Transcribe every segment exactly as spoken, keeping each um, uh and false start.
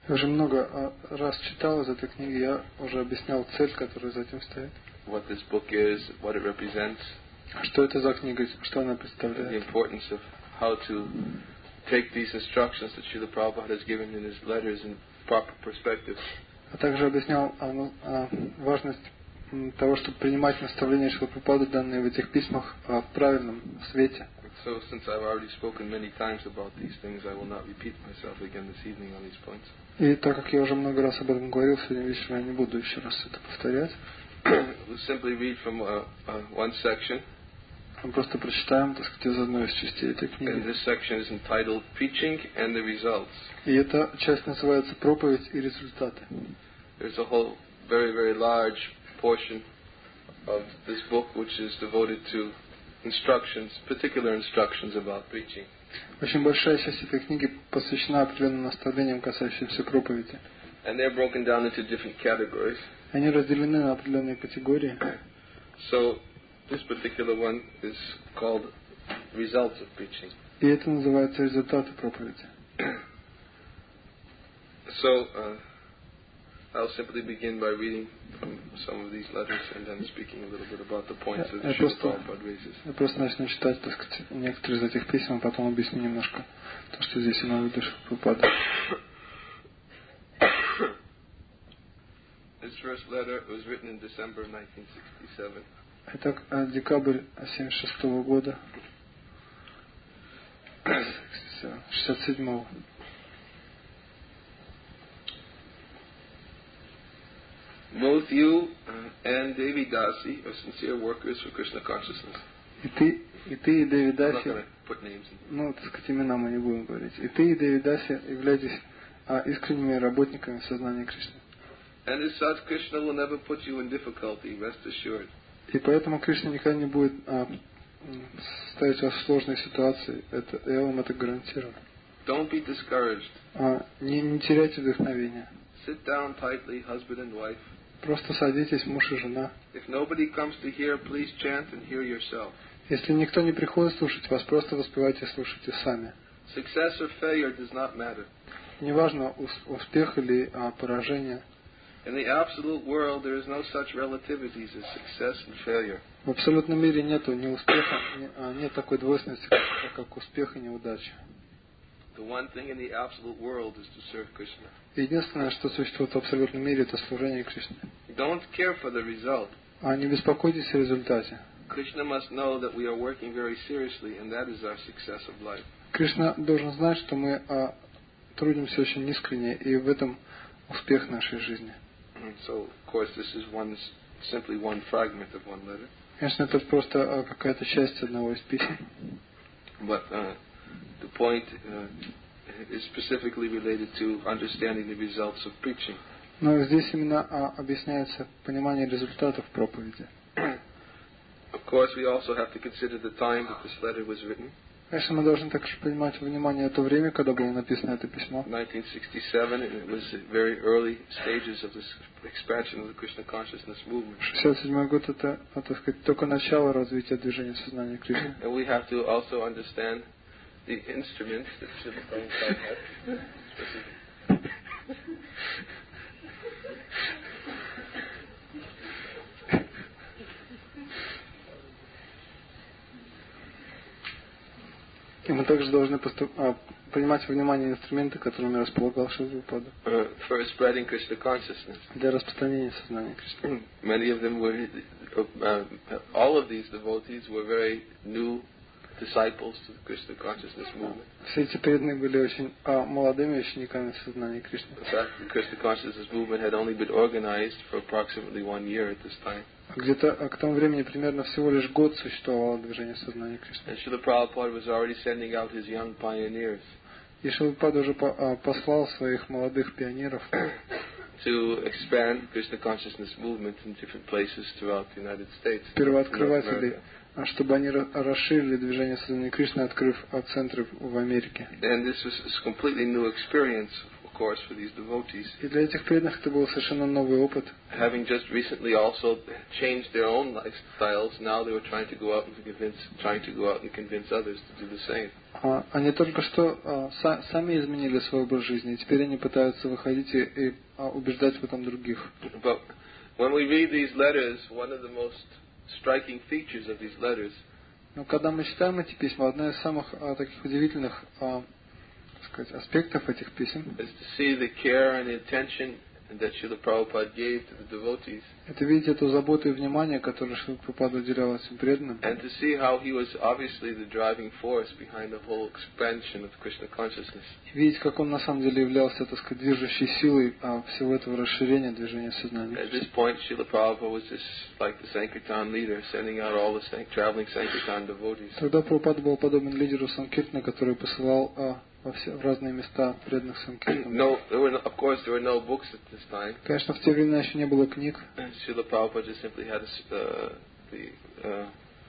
Я уже много раз читал из этой книги, я уже объяснял цель, которая за этим стоит. What this book is, what it represents. Что это за книга, что она представляет. The importance of how to take these instructions that Srila Prabhupada has given in his letters in proper perspective. А также объяснял а, ну, а, важность того, чтобы принимать наставления Шрилы Прабхупады, данные в этих письмах, а, в правильном свете. So, since I've already spoken many times about these things, I will not repeat myself again this evening on these points. И так как я уже много раз об этом говорил, сегодня вечером я не буду еще раз это повторять. We'll simply read from uh, uh, one section. Мы просто прочитаем, так сказать, из одной из частей этой книги. And this section is entitled Preaching and the Results. И эта часть называется «Проповедь и результаты». There's a whole very, very large portion of this book which is devoted to instructions, particular instructions about preaching. Очень большая часть этой книги посвящена определенным наставлениям, касающимся проповеди. And they're broken down into different categories. Они разделены на определенные категории. So this particular one is called Results of Preaching. И это называется результаты проповеди. So uh, I'll simply begin by reading from some of these letters and then speaking a little bit about the points that Srila Prabhupada raises. Я просто начну читать, так сказать, некоторые из этих писем, а потом объясню немножко то, что здесь имел в виду Шрила Прабхупада. This first letter was written in December nineteen sixty-seven. Это декабрь семьдесят шестого года. шестьдесят седьмого. Both you and Devi Dasi are sincere workers for Krishna consciousness. И ты, и ты, и Деви Даси, put names in. ну, так сказать, имена мы не будем говорить. И ты, и Деви Даси являетесь а, искренними работниками сознания Кришны. And as such, Krishna will never put you in difficulty, rest assured. И поэтому Кришна никогда не будет а, ставить вас в сложные ситуации. Это, я вам это гарантирую. Don't be discouraged. А, не, не теряйте вдохновения. Sit down tightly, husband and wife. Просто садитесь, муж и жена. If nobody comes to hear, please chant and hear yourself. Если никто не приходит слушать вас, просто воспевайте и слушайте сами. Success or failure does not matter. Неважно, успех или а, поражение. In the absolute world, there is no such relativities as success and failure. В абсолютном мире нету ни успеха, ни, а, нет такой двойственности, как, как успех и неудача. The one thing in the absolute world is to serve Krishna. Единственное, что существует в абсолютном мире, это служение Кришне. Don't care for the result. А не беспокойтесь о результате. Krishna must know that we are working very seriously, and that is our success of life. Кришна должен знать, что мы а, трудимся очень искренне, и в этом успех нашей жизни. So, of course, this is one simply one fragment of one letter. Конечно, это просто а, какая-то часть одного из писем. But uh, the point uh, is specifically related to understanding the results of preaching. Но здесь именно а, объясняется понимание результатов проповеди. Of course, we also have to consider the time that this letter was written. Конечно, мы должны также принимать во внимание то время, когда было написано это письмо. nineteen sixty-seven, it was the very early stages of this expansion of the Krishna consciousness movement. шестьдесят седьмой год это, так сказать, только начало развития движения сознания Кришны. And we have to also understand the instruments that Srila Prabhupada had. И мы также должны поступ... а, принимать во внимание инструменты, которыми располагал Шрила Прабхупада. Uh, for spreading Krishna consciousness. Для распространения сознания Кришны. Many of them were, uh, all of these devotees were very new disciples to the Krishna consciousness movement. Все эти преданные были очень а, молодыми учениками сознания Кришны. In fact, the Krishna consciousness movement had only been organized for approximately one year at this time. Где-то а, к тому времени примерно всего лишь год существовало движение сознания Кришны. And Srila Prabhupada was already sending out his young pioneers. И Шрила Прабхупада уже по, а, послал своих молодых пионеров to expand Krishna consciousness movement in different places throughout the United States. Первооткрывателей, чтобы они расширили движение сознания Кришны, открыв центры в Америке. And this was a completely new experience, of course, for these devotees. И для этих преданных это был совершенно новый опыт. Having just recently also changed their own lifestyles, now they were trying to go out and convince, trying to go out and convince others to do the same. А, они только что а, са, сами изменили свой образ жизни, и теперь они пытаются выходить и, и а, убеждать в этом других. But when we read these letters, one of the most striking features of these letters Но когда мы читаем эти письма, одна из самых а, таких удивительных а, так сказать, аспектов этих писем is to see the care and the attention that Srila Prabhupada gave to the devotees, это видеть эту заботу и внимание, которое Шрила Прабхупада уделял этим преданным, and to see how he was obviously the driving force behind the whole expansion of Krishna consciousness. и видеть, как он на самом деле являлся, так сказать, движущей силой а, всего этого расширения движения сознания. At this point, Srila Prabhupada was just like the Sankirtan leader, sending out all the sank- traveling Sankirtan devotees. Тогда Прабхупада был подобен лидеру Санкиртана, который посылал а, во все, в разные места преданных Санкиртана. No, there were no, of course there were no books at this time. Конечно, в те времена еще не было книг. Srila Prabhupada just simply had uh, the uh,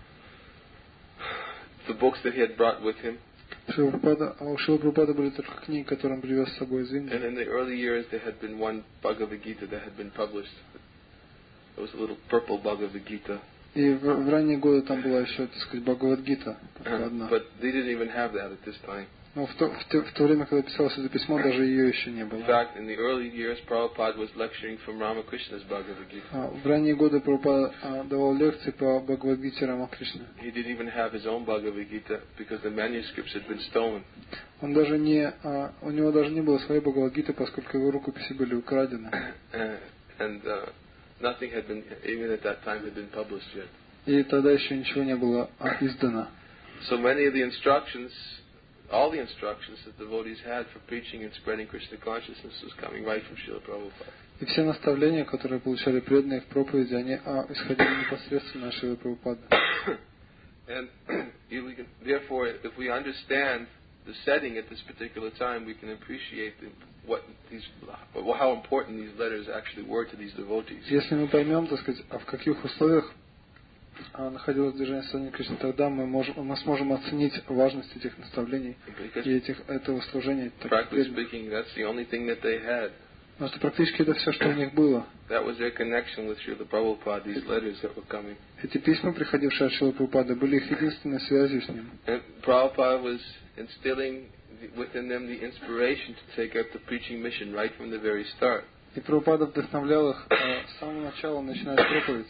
the books that he had brought with him. Шрила Прабхупада, а у Шрила Прабхупада были только книги, которые он привез с собой из Индии. And in the early years, there had been one Bhagavad Gita that had been published. It was a little purple Bhagavad Gita. И в, в ранние годы там была еще, так сказать, Бхагавад-гита, только одна. But they didn't even have that at this time. Но в то, в, то, в то время, когда писалось это письмо, даже ее еще не было. In fact, in the early years, Prabhupada was lecturing from Ramakrishna's Bhagavad Gita. А, в ранние годы Прабхупада а, давал лекции по Бхагавад-гите Рамакришны. He didn't even have his own Bhagavad Gita because the manuscripts had been stolen. Он даже не, а, у него даже не было своей Бхагавад-гиты, поскольку его рукописи были украдены. Uh, and uh, nothing had been, even at that time, had been published yet. И тогда еще ничего не было а, издано. So many of the instructions, all the instructions that devotees had for preaching and spreading Krishna consciousness was coming right from Srila Prabhupada. И все наставления, которые получали преданные в проповеди, они а, исходили непосредственно от Шрилы Прабхупады. And you- we can- therefore, if we understand the setting at this particular time, we can appreciate the, what these, how important these letters actually were to these devotees. Если мы поймем, так сказать, а в каких условиях а, находилось движение сознания Кришны, тогда мы, можем, мы сможем оценить важность этих наставлений Because и этих, этого служения. practically speaking, that's the only thing that they had. Потому что практически это все, что у них было. That was their connection with Srila Prabhupada, these letters that were coming. Эти письма, приходившие от Шрилы Прабхупады, были их единственной связью с ним. And Prabhupada was instilling within them the inspiration to take up the preaching mission right from the very start. И Прабхупада вдохновлял их а, с самого начала начинать проповедь.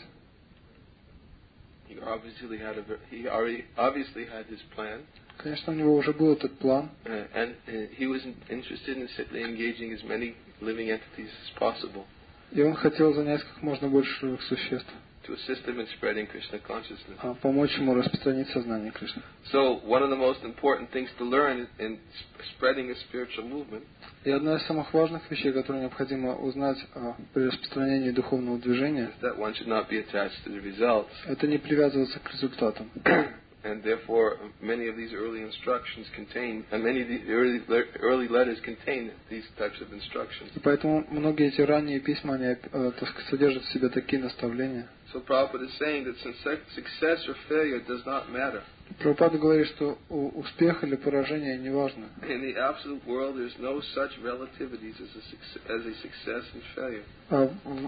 He obviously had a, ver- he already obviously had his plan, Конечно, у него уже был этот план, uh, and uh, he was in- interested in simply engaging as many living entities as possible и он хотел занять как можно больше живых существ, to assist them in spreading Krishna consciousness. а, помочь ему распространить сознание Кришны. So, one of the most important things to learn in sp- spreading a spiritual movement И одна из самых важных вещей, которые необходимо узнать а, при распространении духовного движения, is that one should not be attached to the results. это не привязываться к результатам. And therefore, many of these early instructions contain, and many of the early, early letters contain these types of instructions. И поэтому многие эти ранние письма, они, э, так сказать, содержат в себе такие наставления. So Prabhupada is saying that since success or failure does not matter. Прабхупада говорит, что у- успех или поражение не важно. In the absolute world, there's no such relativities as a, suc- as a success and failure. А в, в-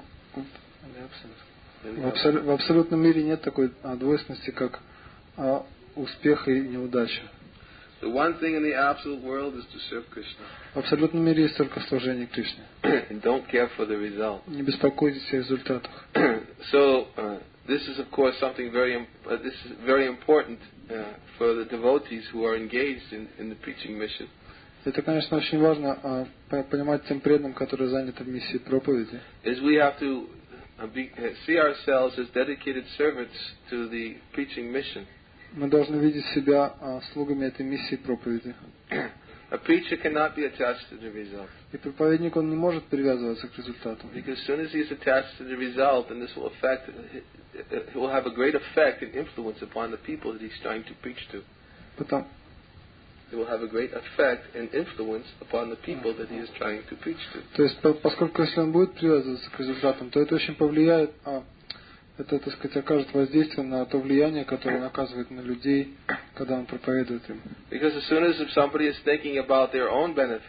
In в the абсол- в абсолютном мире нет такой а, двойственности, как а, успех и неудача. The one thing in the absolute world is to serve Krishna. В абсолютном мире есть только служение Кришне. And don't care for the result. Не беспокойтесь о результатах. So, uh, this is of course something very, im- uh, this is very important uh, for the devotees who are engaged in, in the preaching mission. Это, конечно, очень важно а, по- понимать тем преданным, которые заняты в миссии проповеди. Is we have to uh, be, uh, see ourselves as dedicated servants to the preaching mission. Мы должны видеть себя а, слугами этой миссии проповеди. A preacher cannot be attached to the result. И проповедник, он не может привязываться к результату. Because as soon as he is attached to the result, then this will affect, it will have a great effect and influence upon the people that he's trying to preach to. Потому, It will have a great effect and influence upon the people that he is trying to preach to. то есть, по- поскольку если он будет привязываться к результатам, то это очень повлияет, а, это, так сказать, окажет воздействие на то влияние, которое он оказывает на людей, когда он проповедует им. Because as soon as if somebody is thinking about their own benefit,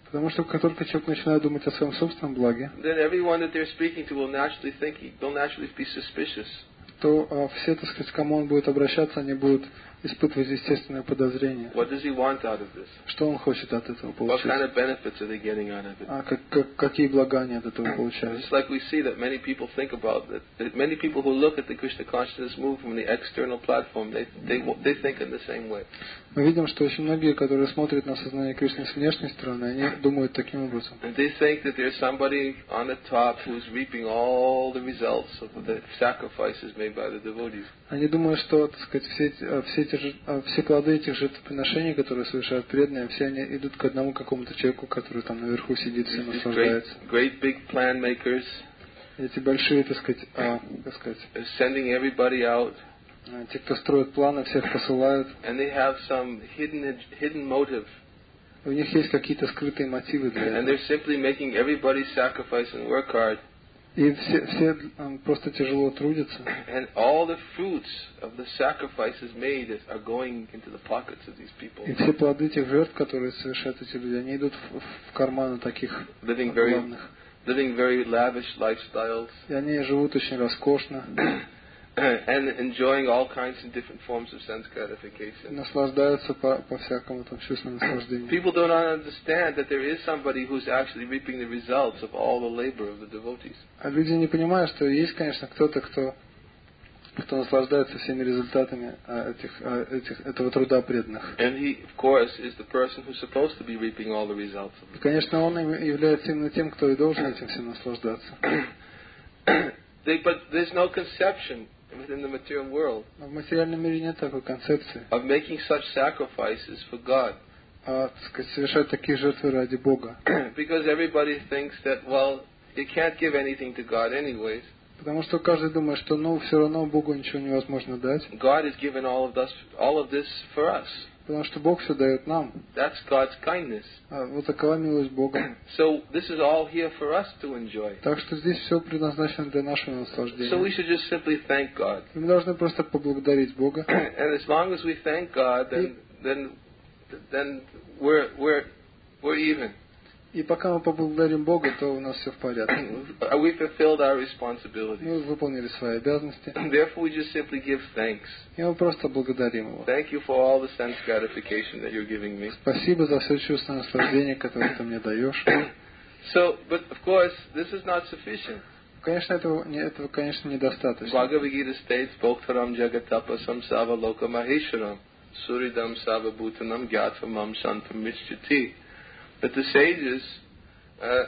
Потому что как только человек начинает думать о своем собственном благе, then everyone that they're speaking to will naturally think, they'll naturally be suspicious. то а, все, так сказать, к кому он будет обращаться, они будут испытывать естественное подозрение. What does he want out of this? Что он хочет от этого What получить? kind of benefits are they getting out of it? А как, как, какие блага они от этого получают? Just like we see that many people think about that, that many people who look at the Krishna consciousness movement from the external platform, they they they think in the same way. Мы видим, что очень многие, которые смотрят на сознание Кришны с внешней стороны, они думают таким образом. And they think that there's somebody on the top who's reaping all the results of the sacrifices made by the devotees. Они думают, что, так сказать, все эти, все, эти, же- все плоды этих жертвоприношений, которые совершают преданные, все они идут к одному какому-то человеку, который там наверху сидит, все These great, наслаждается. great big plan makers Эти большие, так сказать, а, как сказать, are sending everybody out, а, те, кто строит планы, всех посылают. and they have some hidden hidden motive, У них есть какие-то скрытые мотивы для and этого. they're simply making everybody sacrifice and work hard. И все, все а, просто тяжело трудятся. And all the fruits of the sacrifices made is- are going into the pockets of these people, И все плоды тех жертв, которые совершают эти люди, они идут в, в карманы таких living very, главных. living very lavish lifestyles, И они живут очень роскошно, and enjoying all kinds of different forms of sense gratification. наслаждаются по, по всякому там чувству наслаждения. People do not understand that there is somebody who's actually reaping the results of all the labor of the devotees. А люди не понимают, что есть, конечно, кто-то, кто, кто наслаждается всеми результатами а, этих, а, этих, этого труда преданных. And he, of course, is the person who's supposed to be reaping all the results of И, конечно, он им является именно тем, кто и должен этим всем наслаждаться. it. they, but there's no conception within the material world Но в материальном мире нет такой концепции. of making such sacrifices for God. А, так сказать, совершать такие жертвы ради Бога. Because everybody thinks that, well, you can't give anything to God anyways. Потому что каждый думает, что ну все равно Богу ничего невозможно дать. God has given all of this, all of this for us. Потому что Бог все дает нам. That's God's kindness. А вот такова милость Бога. So this is all here for us to enjoy. Так что здесь все предназначено для нашего So we наслаждения. should just simply thank God. И мы должны просто поблагодарить Бога. And as long as we thank God, then then then we're we're we're even. И пока мы поблагодарим Бога, то у нас все в порядке. We fulfilled our responsibilities. Мы выполнили свои обязанности. Therefore, we just simply give thanks. И мы просто благодарим Его. Thank you for all the sense gratification that you're giving me. Спасибо за все чувство наслаждения, которое ты мне даешь. So, but of course, this is not sufficient. Конечно, этого, не- этого конечно, недостаточно. Bhagavad Gita states, Bhoktaram jagatapasam sava loka mahesharam suridam sava bhutanam gyatvam santam mischati. That the sages, uh,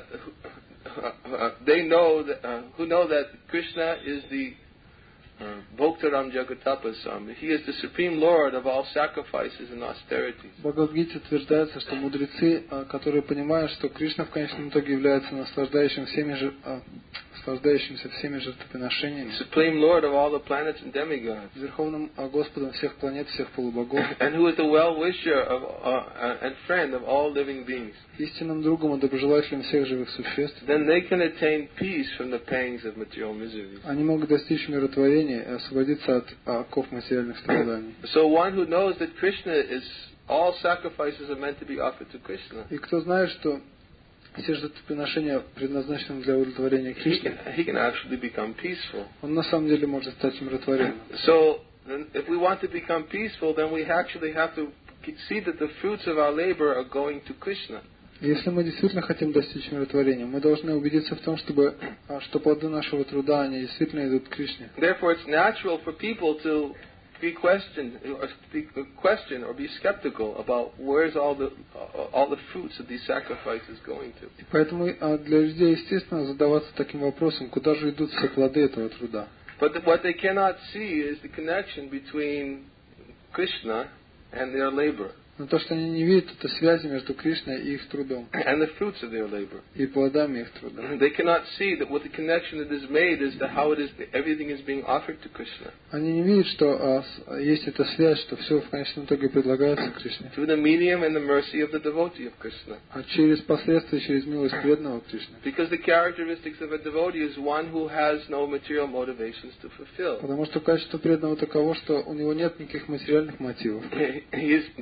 uh, they know that, uh, who know that Krishna is the uh, Bhoktaram jagatapasam. He is the supreme Lord of all sacrifices and austerities. В Бхагавад-гите утверждается, что мудрецы, а, которые понимают, что Кришна в конечном итоге является наслаждающим всеми же, а, наслаждающимся всеми жертвоприношениями, Supreme Lord of all the planets and demigods. Верховным а, Господом всех планет, всех полубогов, And who is the well-wisher of, uh, uh, and friend of all living beings. истинным другом и доброжелателем всех живых существ, Then they can attain peace from the pangs of material miseries. они могут достичь миротворения и освободиться от а, оков материальных страданий. So one who knows that Krishna is, all sacrifices are meant to be offered to Krishna. И кто знает, что все жертвоприношения предназначены для удовлетворения He Кришны, can, he can actually become peaceful. он на самом деле может стать умиротворенным. So then if we want to become peaceful, then we actually have to see that the fruits of our labor are going to Krishna. И если мы действительно хотим достичь умиротворения, мы должны убедиться в том, чтобы, а, что плоды нашего труда, они действительно идут к Кришне. Therefore, it's natural for people to be questioned, or be, question or be skeptical about where's all the all the fruits of these sacrifices going to. Поэтому а, для людей, естественно, задаваться таким вопросом, куда же идут все плоды этого труда. But the, what they cannot see is the connection between Krishna and their labor, Но то, что они не видят, это связи между Кришной и их трудом, and the fruits of their labor. и плодами их труда. They cannot see that what the connection that is made is to how it is that everything is being offered to Krishna Они не видят, что а, с- есть эта связь, что все в конечном итоге предлагается Кришне. through the medium and the mercy of the devotee of Krishna. А через последствия, через милость преданного Кришны. Because the characteristics of a devotee is one who has no material motivations to fulfill. Потому что качество преданного таково, что у него нет никаких материальных мотивов. He is being self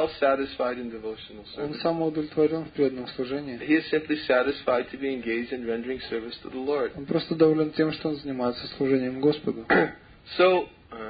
self-satisfied in devotional Он service. самоудовлетворен в преданном служении. He is simply satisfied to be engaged in rendering service to the Lord. Он просто доволен тем, что он занимается служением Господу. So, uh,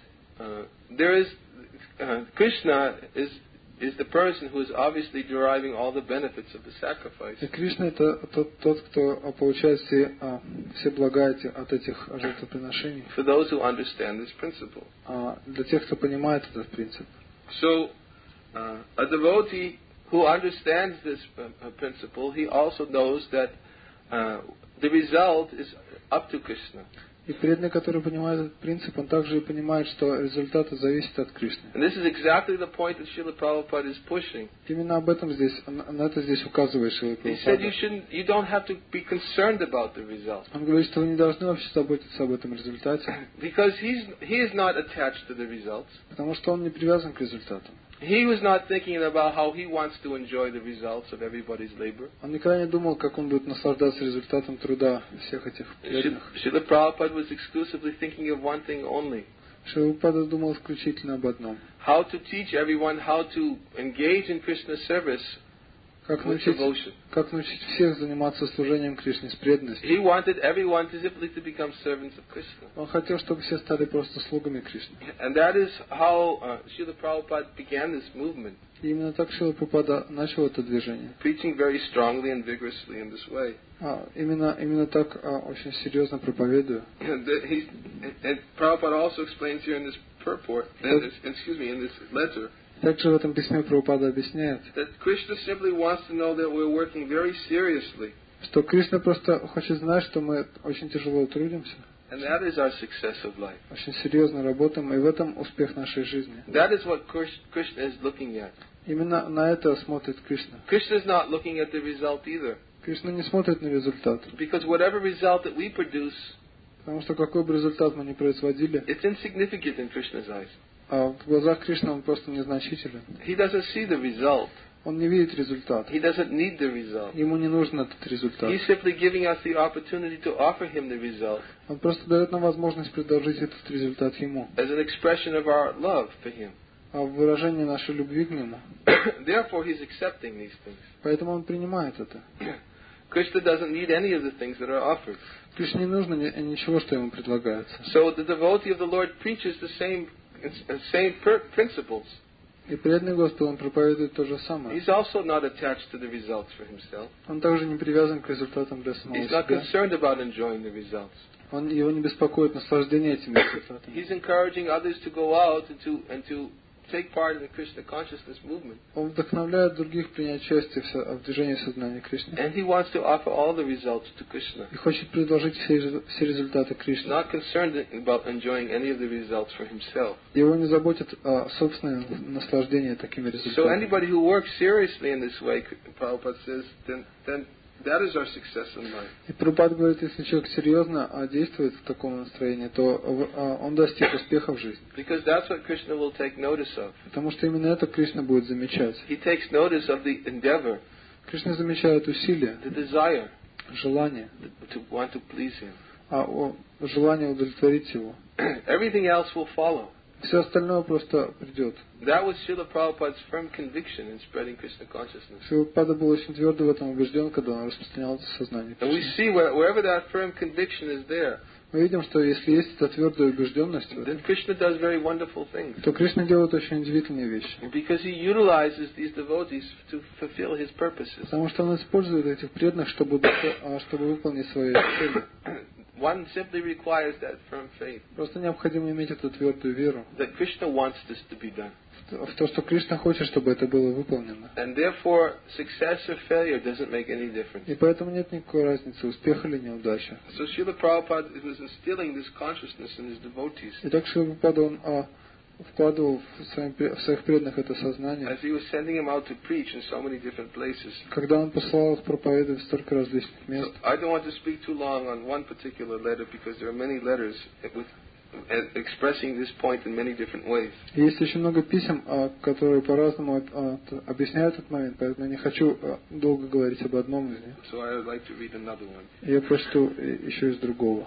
uh, there is uh, Krishna is is the person who is obviously deriving all the benefits of the sacrifice. И Кришна это тот, тот кто получает все, а, все блага эти, от этих жертвоприношений. For those who understand this principle. А, для тех, кто понимает этот принцип. So, uh, a devotee who understands this uh, principle, he also knows that uh, the result is up to Krishna. И преданный, который понимает этот принцип, он также и понимает, что результаты зависят от Кришны. And this is exactly the point that Srila Prabhupada is pushing. Именно об этом здесь, на это здесь указывает Шрила He said you Прабхупада. shouldn't, you don't have to be concerned about the result. Он говорит, что вы не должны вообще заботиться об этом результате, Because he's, he is not attached to the results. потому что он не привязан к результатам. He was not thinking about how he wants to enjoy the results of everybody's labor. Он никогда не думал, как он будет наслаждаться результатом труда всех этих преданных. Srila Prabhupada was exclusively thinking of one thing only. Шрила Прабхупада думал исключительно об одном. How to teach everyone how to engage in Krishna's service Как with научить, devotion. как научить всех заниматься служением Кришне с преданностью. He wanted everyone to simply to become servants of Krishna. Он хотел, чтобы все стали просто слугами Кришны. And that is how uh, Srila Prabhupada began this movement, И именно так Шрила Прабхупада начал это движение. preaching very strongly and vigorously in this way. А, именно, именно так а, очень серьезно проповедую. And, the, he, and, and Prabhupada also explains here in this purport, in this, excuse me, in this letter, Также в этом письме Прабхупада объясняет, that Krishna simply wants to know that we're working very seriously, что Кришна просто хочет знать, что мы очень тяжело трудимся, and that is our success of life. очень серьезно работаем, и в этом успех нашей жизни. That is what Krishna is looking at. Именно на это смотрит Кришна. Krishna is not looking at the result either, Кришна не смотрит на результат, because whatever result that we produce, потому что какой бы результат мы ни производили, it's insignificant in Krishna's eyes. а в глазах Кришны он просто незначителен. He doesn't see the result. Он не видит результат. He doesn't need the result. Ему не нужен этот результат. He's simply giving us the opportunity to offer him the result Он просто дает нам возможность предложить этот результат ему, as an expression of our love for him. а в выражении нашей любви к нему. Therefore, he's accepting these things. Поэтому он принимает это. Krishna doesn't need any of the things that are offered. Кришне не нужно ни- ничего, что ему предлагается. So the devotee of the Lord preaches the same uh, same per- principles. И преданный Господу он проповедует то же самое. He's also not attached to the results for himself. Он также не привязан к результатам для самого He's not себя. concerned about enjoying the results. Он, его не беспокоит наслаждение этими результатами. He's encouraging others to go out and to and to take part in the Krishna consciousness movement. Он вдохновляет других принять участие в, со- в движении сознания Кришны. And he wants to offer all the results to Krishna. И хочет предложить все, резу- все результаты Кришне. Not concerned about enjoying any of the results for himself. Его не заботит о собственном наслаждении такими So результатами. anybody who works seriously in this way, Prabhupada says, then then that is our success in life. И Прабхупада говорит, если человек серьезно а, действует в таком настроении, то в- а, он достиг успеха в жизни. Because that's what Krishna will take notice of. Потому что именно это Кришна будет замечать. He takes notice of the endeavor, Кришна замечает усилия, the desire желание, to want to please him. а о, желание удовлетворить его. Everything else will follow. Все остальное просто придет. That was Srila Prabhupada's firm conviction in spreading Krishna consciousness. Прабхупада был очень твердо в этом убежден, когда он распространял это сознание And we Кришны. see where, wherever that firm conviction is there, Мы видим, что если есть эта твердая убежденность в этом, then Krishna does very wonderful things. то Кришна делает очень удивительные вещи. Because he utilizes these devotees to fulfill his purposes. Потому что он использует этих преданных, чтобы, а, чтобы выполнить свои цели. One simply requires that firm faith Просто необходимо иметь эту твердую веру that Krishna wants this to be done. в то, что Кришна хочет, чтобы это было выполнено. And therefore, success or failure doesn't make any difference. И поэтому нет никакой разницы, успех или неудача. So Srila Prabhupada was instilling this consciousness in his devotees И так Шрила Прабхупада, он а, вкладывал в, своим, в своих преданных это сознание, as he was sending them out to preach in so many different places. когда он посылал их проповедовать в столько различных мест. So I don't want to speak too long on one particular letter because there are many letters with uh, expressing this point in many different ways. И есть еще много писем, а, которые по-разному а, т- объясняют этот момент, поэтому я не хочу а, долго говорить об одном из них. So I would like to read another one. Я прочту и- еще из другого.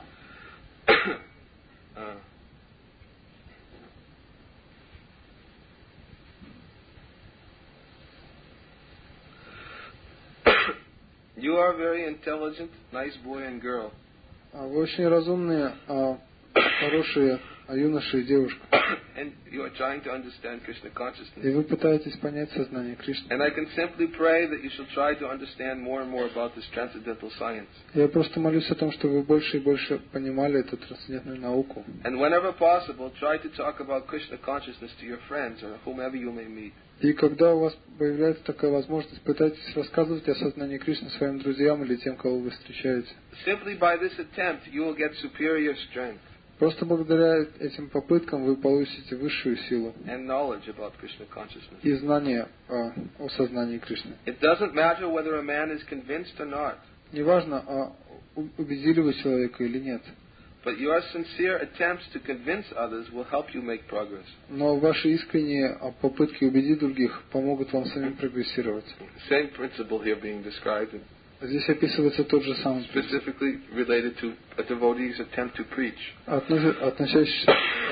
uh, you are very intelligent, nice boy and girl. Вы очень разумные, хорошие юноши и девушка. And you are trying to understand Krishna consciousness. И вы пытаетесь понять сознание Кришны. And I can simply pray that you shall try to understand more and more about this transcendental science. Я просто молюсь о том, чтобы вы больше и больше понимали эту трансцендентную науку. And whenever possible, try to talk about Krishna consciousness to your friends or whomever you may meet. И когда у вас появляется такая возможность, пытайтесь рассказывать о сознании Кришны своим друзьям или тем, кого вы встречаете. Simply by this attempt, you will get superior strength. Просто благодаря этим попыткам вы получите высшую силу and knowledge about Krishna consciousness. И знание о, о сознании Кришны. It doesn't matter whether a man is convinced or not. Неважно, а убедили вы человека или нет. But your sincere attempts to convince others will help you make progress. Но ваши искренние попытки убедить других помогут вам самим прогрессировать. Same principle here being described. Здесь описывается тот же самый принцип. Specifically related to a devotee's attempt to preach. Относящийся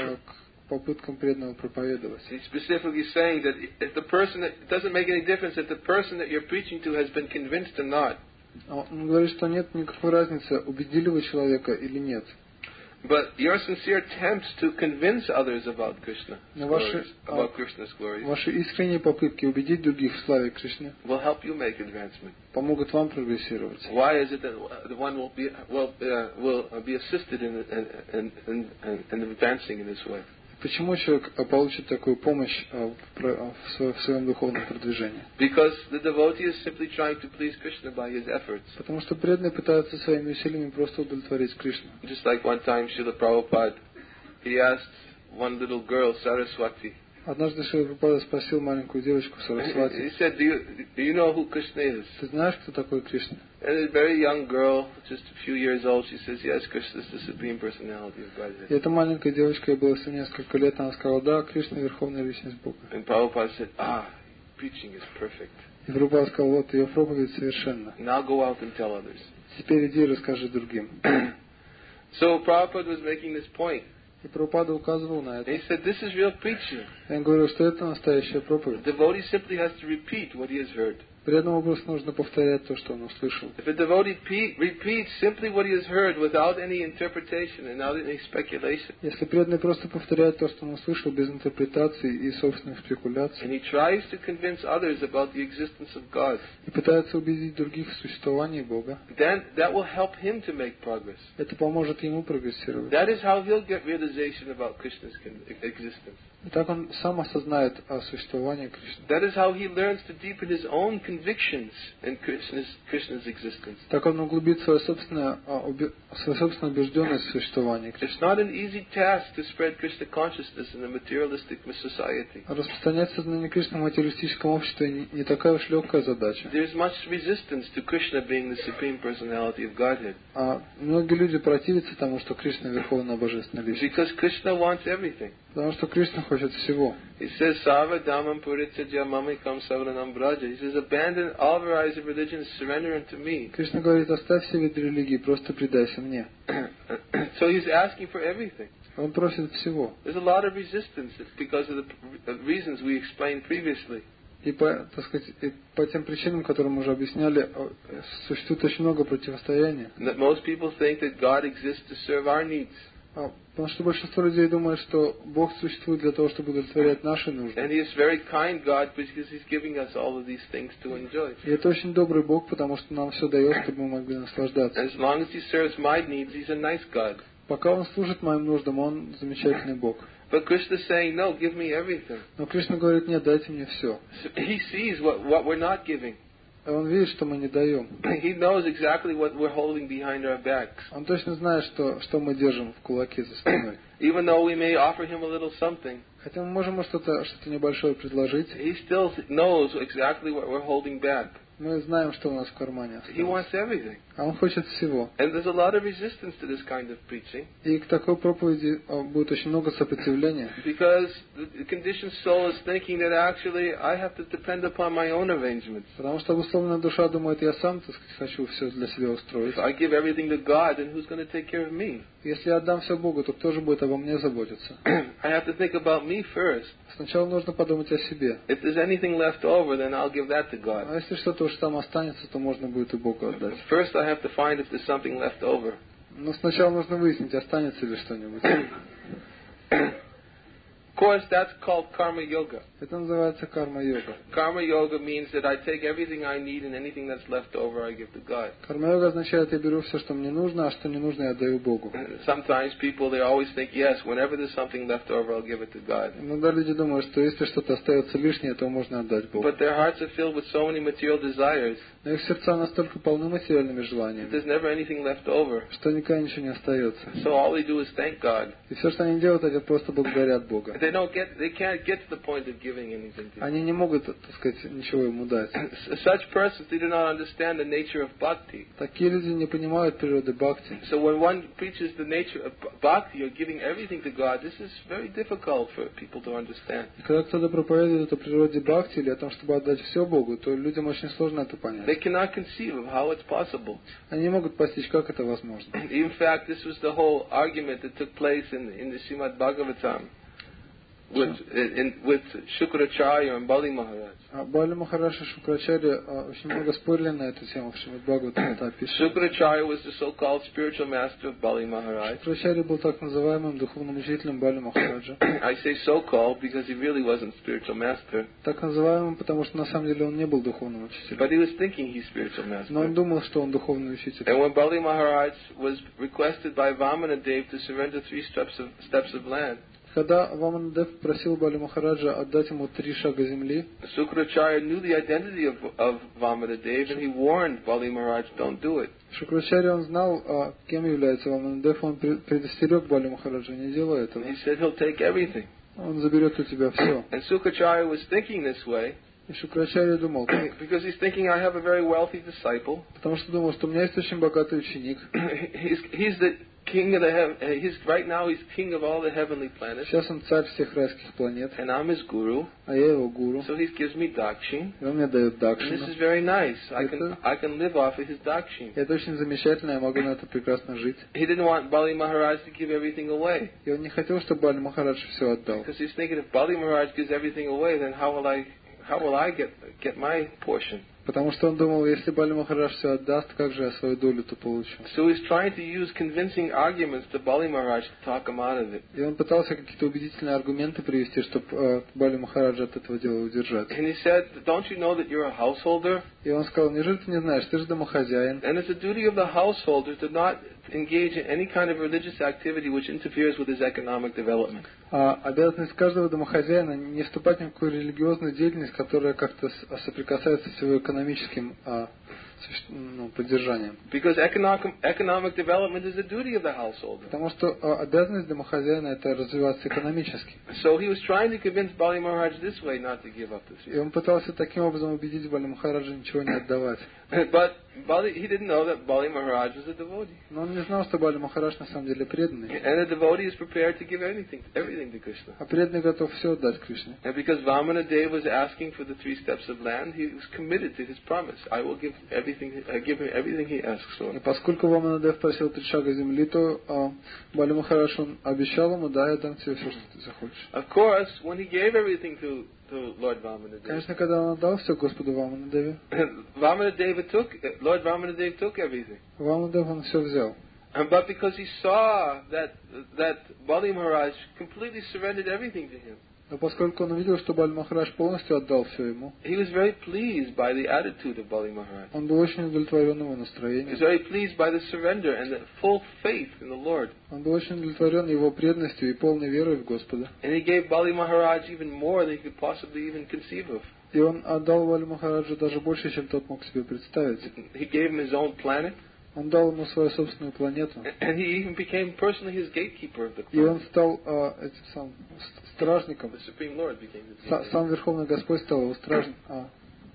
к попыткам преданного проповедовать. He's specifically saying that if the person that it doesn't make any difference if the person that you're preaching to has been convinced or not. Он говорит, что нет никакой разницы, убедили вы человека или нет. But your sincere attempts to convince others about Krishna, ваши, about Krishna's glories, ваши искренние попытки убедить других в славе Кришны will help you make advancement. Помогут вам прогрессировать. Why is it that the one will be will uh, will be assisted in in, in in in advancing in this way? Почему человек получит такую помощь в своем духовном продвижении? Because the devotee is simply trying to please Krishna by his efforts. Потому что преданные пытаются своими усилиями просто удовлетворить Кришну. Just like one time Srila Prabhupada, he asked one little girl, Saraswati. Однажды Шрила Прабхупада спросил маленькую девочку Сарасвати. He said, do you, do you know who Krishna is? Ты знаешь, кто такой Кришна? And a very young girl, just a few years old, she says, yes, Krishna is the Supreme Personality of Godhead. И эта маленькая девочка, ей было всего несколько лет, она сказала, да, Кришна Верховная Личность Бога. And Prabhupada said, ah, preaching is perfect. И Прабхупада сказал, вот, ее проповедь совершенна. Now go out and tell others. Теперь иди и расскажи другим. So Prabhupada was making this point. И Прабхупада указывал на это. He said, this is real preaching. Он говорил, что это настоящая проповедь. The devotee simply has to repeat what he has heard. Преданному просто нужно повторять то, что он услышал. If a devotee pe- repeats simply what he has heard without any interpretation and without any speculation, Если преданный просто повторяет то, что он услышал, без интерпретации и собственных спекуляций, and he tries to convince others about the existence of God, и пытается убедить других в существовании Бога, then that will help him to make progress. это поможет ему прогрессировать. That is how he'll get realization about Krishna's existence. И так он сам осознает о существовании Кришны. That is how he learns to deepen his own convictions in Krishna's, Krishna's existence. Так он углубит свою собственную, свою собственную убежденность в существовании Кришны. It's not an easy task to spread Krishna consciousness in a materialistic society. Распространять сознание Кришны в материалистическом обществе не, не такая уж легкая задача. There's much resistance to Krishna being the Supreme Personality of Godhead. А многие люди противятся тому, что Кришна Верховная Божественная Личность. Because Krishna wants everything. Потому что Кришна хочет всего. He says, Sava Dhammam Puritya Mamikam Savanam Braja. He says, abandon all varieties of religion, surrender unto me. Кришна говорит, оставь все виды религии, просто предайся мне. So he's asking for everything. Он просит всего. There's a lot of resistance because of the reasons we explained previously. И по, так сказать, и по тем причинам, которые мы уже объясняли, существует очень много противостояния. That most people think that God exists to serve our needs. Потому что большинство людей думает, что Бог существует для того, чтобы удовлетворять наши нужды. And He is very kind God because He's giving us all of these things to enjoy. И это очень добрый Бог, потому что нам все дает, чтобы мы могли наслаждаться. As long as He serves my needs, He's a nice God. Пока Он служит моим нуждам, Он замечательный Бог. But Krishna is saying, no, give me everything. Но Кришна говорит, нет, дайте мне все. So he sees what, what we're not giving. Он видит, что мы не даем. He knows exactly what we're holding behind our backs. Он точно знает, что, что мы держим в кулаке за спиной. Even though we may offer him a little something, хотя мы можем что-то, что-то небольшое предложить, he still knows exactly what we're holding back. Мы знаем, что у нас в кармане осталось. He wants everything. А он хочет всего. And there's a lot of resistance to this kind of preaching. И к такой проповеди будет очень много сопротивления. Because the conditioned soul is thinking that actually I have to depend upon my own arrangements. Потому что обусловленная душа думает, я сам, так сказать, хочу все для себя устроить. If I give everything to God, then who's going to take care of me? Если я отдам все Богу, то кто же будет обо мне заботиться? I have to think about me first. Сначала нужно подумать о себе. If there's anything left over, then I'll give that to God. А если что-то что же там останется, то можно будет и Богу отдать. First, I have to find if there's something left over. Но сначала нужно выяснить, останется ли что-нибудь. Of course, that's called karma yoga. Это называется карма-йога. Karma yoga means that I take everything I need and anything that's left over I give to God. Карма-йога означает, я беру все, что мне нужно, а что не нужно, я отдаю Богу. Sometimes people, they always think, yes, whenever there's something left over, I'll give it to God. Иногда люди думают, что если что-то остается лишнее, то можно отдать Богу. But their hearts are filled with so many material desires. Но их сердца настолько полны материальными that желаниями, There's never anything left over. что никогда ничего не остается. So all they do is thank God. И все, что они делают, это просто благодарят Бога. They don't get, they can't get to the point of giving anything to Him. Они не могут, так сказать, ничего ему дать. Such persons, they do not understand the nature of bhakti. Такие люди не понимают природы бхакти. So when one preaches the nature of bhakti or giving everything to God, this is very difficult for people to understand. И когда кто-то проповедует о природе бхакти или о том, чтобы отдать все Богу, то людям очень сложно это понять. They cannot conceive of how it's possible. Они не могут постичь, как это возможно. In fact, this was the whole argument that took place in, in the Srimad Bhagavatam with, in, with Shukracharya and Bali Maharaj. А Бали Махарадж и Шукрачарья очень много спорили на эту тему, в Шримад Бхагаватам это описано. Shukracharya was the so-called spiritual master of Bali Maharaj. Шукрачарья был так называемым духовным учителем Бали Махараджа. I say so-called because he really wasn't spiritual master. Так называемым, потому что на самом деле он не был духовным учителем. But he was thinking he's spiritual master. Но он думал, что он духовный учитель. And when Bali Maharaj was requested by Vamanadev to surrender three steps of, steps of land, Когда Ваманадев просил Бали Махараджа отдать ему три шага земли, Shukracharya knew the identity of, of Vamanadev and he warned Bali Maharaj, don't do it. Шукрачарья он знал, кем является Ваманадев, он предостерег Бали Махараджа, не делай этого. He said he'll take everything. Он заберет у тебя все. And Shukracharya was thinking this way И Шукрачарья думал так, because he's thinking, I have a very wealthy disciple. потому что думал, что у меня есть очень богатый ученик. he's, he's the king of the heaven. He's right now he's king of all the heavenly planets. Сейчас он царь всех райских планет, And I'm his guru. а я его гуру. So he gives me dakshin. И он мне дает And this дакшину. is very nice. I can I can live off of his dakshin. И это очень замечательно, я могу на это прекрасно жить. He didn't want Bali Maharaj to give everything away. И он не хотел, чтобы Бали Махарадж все отдал. Because he's thinking if Bali Maharaj gives everything away, then how will I how will I get get my portion? Потому что он думал, если Бали Махарадж все отдаст, как же я свою долю-то получу? So he's trying to use convincing arguments to Bali Maharaj to talk him out of it. И он пытался какие-то убедительные аргументы привести, чтобы э, Бали Махараджа от этого дела удержать. And he said, don't you know that you're a householder? И он сказал, неужели ты не знаешь, ты же домохозяин. And it's the duty of the householder to not engage in any kind of religious activity which interferes with his economic development. А обязанность каждого домохозяина не вступать ни в какую религиозную деятельность, которая как-то соприкасается с его экономическим а, ну, поддержанием. Because economic, economic development is the duty of the householder. Потому что а, обязанность домохозяина это развиваться экономически. So he was trying to convince Bali Maharaj this way not to give up this. И он пытался таким образом убедить Бали Махараджа ничего не отдавать. But Bali, he didn't know that Bali Maharaj was a devotee. Но он не знал, что Бали Махарадж на самом деле преданный. And a devotee is prepared to give anything, everything to Krishna. А преданный готов все отдать Кришне. And because Vamanadev was asking for the three steps of land, he was committed to his promise. I will give everything, I give him everything he asks for. И поскольку Ваманадев просил три шага земли, то а, Бали Махарадж он обещал ему, да, я дам тебе все, что ты захочешь. Of course, when he gave everything to, to Lord Vamanadev, Конечно, когда он отдал все Господу Ваманадеве, Vamanadev took, Lord Vamanadev took everything. Ваманадев он все взял. And, but because he saw that that Bali Maharaj completely surrendered everything to him, Но поскольку он увидел, что Бали Махарадж полностью отдал все ему, he was very pleased by the attitude of Bali Maharaj. он был очень удовлетворен его He настроением. was very pleased by the surrender and the full faith in the Lord. Он был очень удовлетворен его преданностью и полной верой в Господа. And he gave Bali Maharaj even more than he could possibly even conceive of. И он отдал Бали Махараджу даже больше, чем тот мог себе представить. He gave him his own planet, Он дал ему свою собственную планету. and he even became personally his gatekeeper of the И он planet. стал а, этим самым стражником. The Supreme Lord became his Са- gatekeeper. Сам Верховный Господь стал его стражником. А,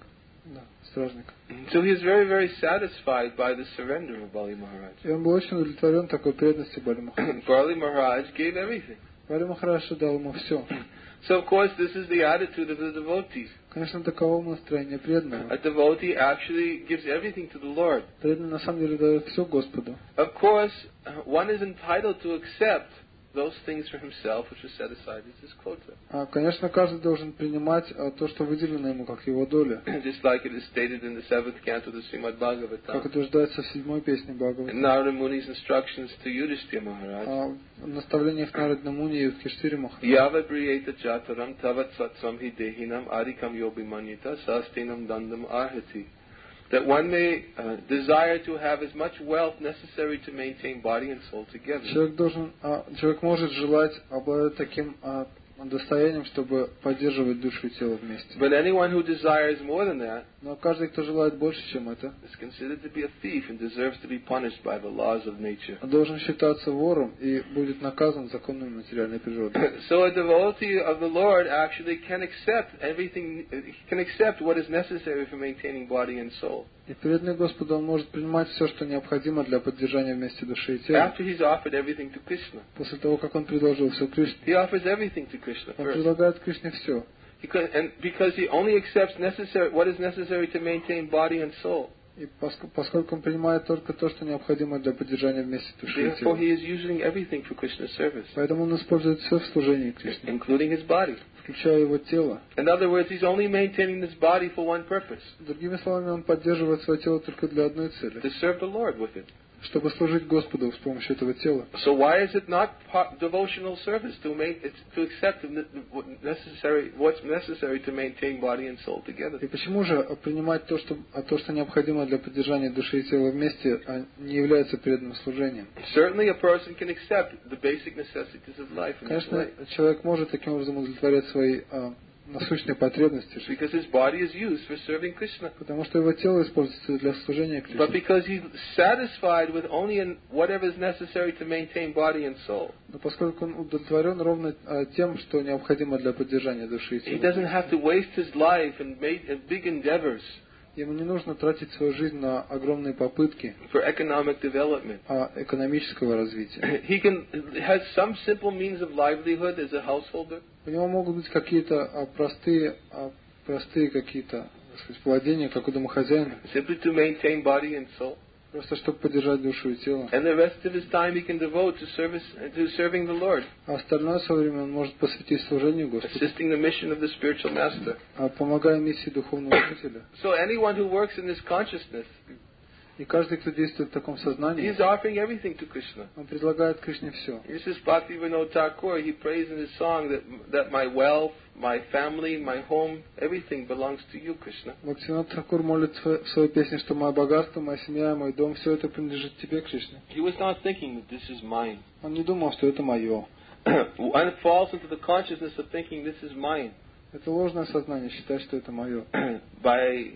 да, стражником. So he was very, very satisfied by the surrender of Bali Maharaj. И он был очень удовлетворен такой преданностью Бали Махараджа. Bali Maharaj gave everything. Бали Махарадж дал ему все. So of course this is the attitude of the devotees. Конечно, таково настроение преданного. A devotee actually gives everything to the Lord. Преданный на самом деле дает все Господу. Of course, one is entitled to accept those things for himself which are set aside as his quota. А, конечно, каждый должен принимать а, то, что выделено ему, как его доля. Just like it is stated in the seventh canto of the Srimad Bhagavatam. Как утверждается в седьмой песне Бхагавата. And Narada Muni's instructions to Yudhishthira Maharaj. А, в наставлениях Нарада Муни и Юдхиштире Махараджа. Yavabriyeta jataram tavat satsam hi dehinam adikam yobimanyita sastinam dandam arhati. That one may uh, desire to have as much wealth necessary to maintain body and soul together. Человек должен, а, человек может желать обладать таким а, достоянием, чтобы поддерживать душу и тело вместе. But anyone who desires more than that, но каждый, кто желает больше, чем это, is considered to be a thief and deserves to be punished by the laws of nature. должен считаться вором и будет наказан законами материальной природы. So a devotee of the Lord actually can accept everything, can accept what is necessary for maintaining body and soul. И преданный Господу он может принимать все, что необходимо для поддержания вместе души и тела. After he's offered everything to Krishna. После того, как он предложил все Кришне. He offers everything to Krishna Он first. предлагает Кришне все. Because, and because he only accepts necessary, what is necessary to maintain body and soul. И поскольку он принимает только то, что необходимо для поддержания вместе души и тела. Therefore, he is using everything for Krishna's service. Поэтому он использует все в служении Кришне. Including his body. Включая его тело. In other words, he's only maintaining this body for one purpose. Другими словами, он поддерживает свое тело только для одной цели. To serve the Lord with it. Чтобы служить Господу с помощью этого тела. So why is it not devotional service to make it, to accept necessary what's necessary to maintain body and soul together? И почему же принимать то, что а то, что необходимо для поддержания души и тела вместе, не является преданным служением? Certainly, a person can accept the basic necessities of life. Конечно, человек может таким образом удовлетворять свои а, насущные потребности. Because his body is used for serving Krishna. Потому что его тело используется для служения Кришне. But because he's satisfied with only in whatever is necessary to maintain body and soul. Но поскольку он удовлетворен ровно а, тем, что необходимо для поддержания души и тела. He doesn't have to waste his life and make big endeavors. Ему не нужно тратить свою жизнь на огромные попытки for economic development. А, экономического развития. He can has some simple means of livelihood as a householder. У него могут быть какие-то а, простые, а, простые какие-то, так сказать, владения, как у домохозяина. Simply to maintain body and soul. Просто чтобы поддержать душу и тело. And the rest of his time he can devote to service to serving the Lord. А остальное свое время он может посвятить служению Господу. Assisting the mission of the spiritual master. А, помогая миссии духовного учителя. So anyone who works in this consciousness. И каждый, кто действует в таком сознании, he's offering everything to Krishna. Он предлагает Кришне все. This is Bhaktivinoda Thakur. He prays in his song that that my wealth, my family, my home, everything belongs to you, Krishna. Бхактивинода Тхакур молит в своей песне, что мое богатство, моя семья, мой дом, все это принадлежит тебе, Кришна. He was not thinking that this is mine. Он не думал, что это мое. One falls into the consciousness of thinking this is mine. Это ложное сознание, считать, что это мое. By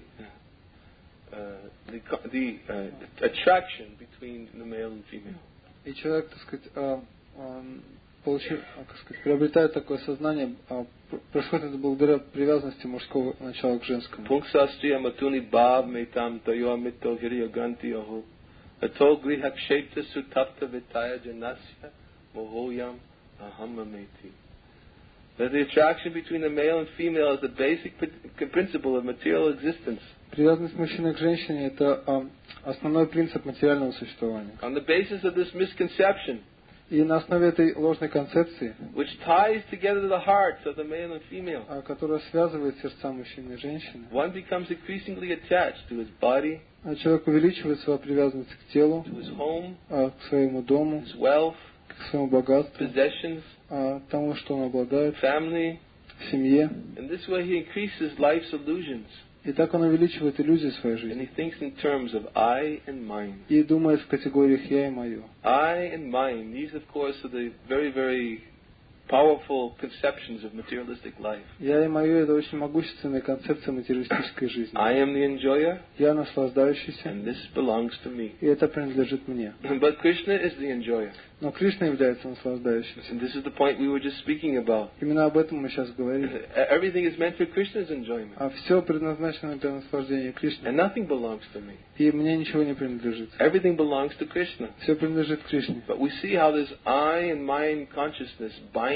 Uh, the, the uh, attraction between the male and female. И человек, так сказать, а, а, получив, а, как сказать, приобретает такое сознание, а, происходит это благодаря привязанности мужского начала к женскому. Пунксастрия матуни бав метам тайо митто гирия грантиоху ато грихакшепта сутапта витая janasya mohoyam ahamameti. That the attraction between the male and female is the basic principle of material existence. Привязанность мужчины к женщине – это а, основной принцип материального существования. On the basis of this misconception, и на основе этой ложной концепции, which ties together the hearts of the male and female, а, которая связывает сердца мужчины и женщины, one becomes increasingly attached to his body, а человек увеличивает свою привязанность к телу, to his home, а, к своему дому, his wealth, к своему богатству, possessions, а, тому, что он обладает, family, семье. In this way he increases life's illusions. И так он увеличивает иллюзии своей жизни. And he thinks in terms of I and mine. И думает в категориях я и мое. I and mine. These, of course, are the very, very powerful conceptions of materialistic life. Я и мое – это очень могущественная концепция материалистической жизни. I am the enjoyer. Я наслаждающийся. And this belongs to me. И это принадлежит мне. But Krishna is the enjoyer. Но Кришна является наслаждающимся. And this is the point we were just speaking about. Именно об этом мы сейчас говорим. Everything is meant for Krishna's enjoyment. А все предназначено для наслаждения Кришны. And nothing belongs to me. И мне ничего не принадлежит. Everything belongs to Krishna. Все принадлежит Кришне. But we see how this I and mine consciousness binds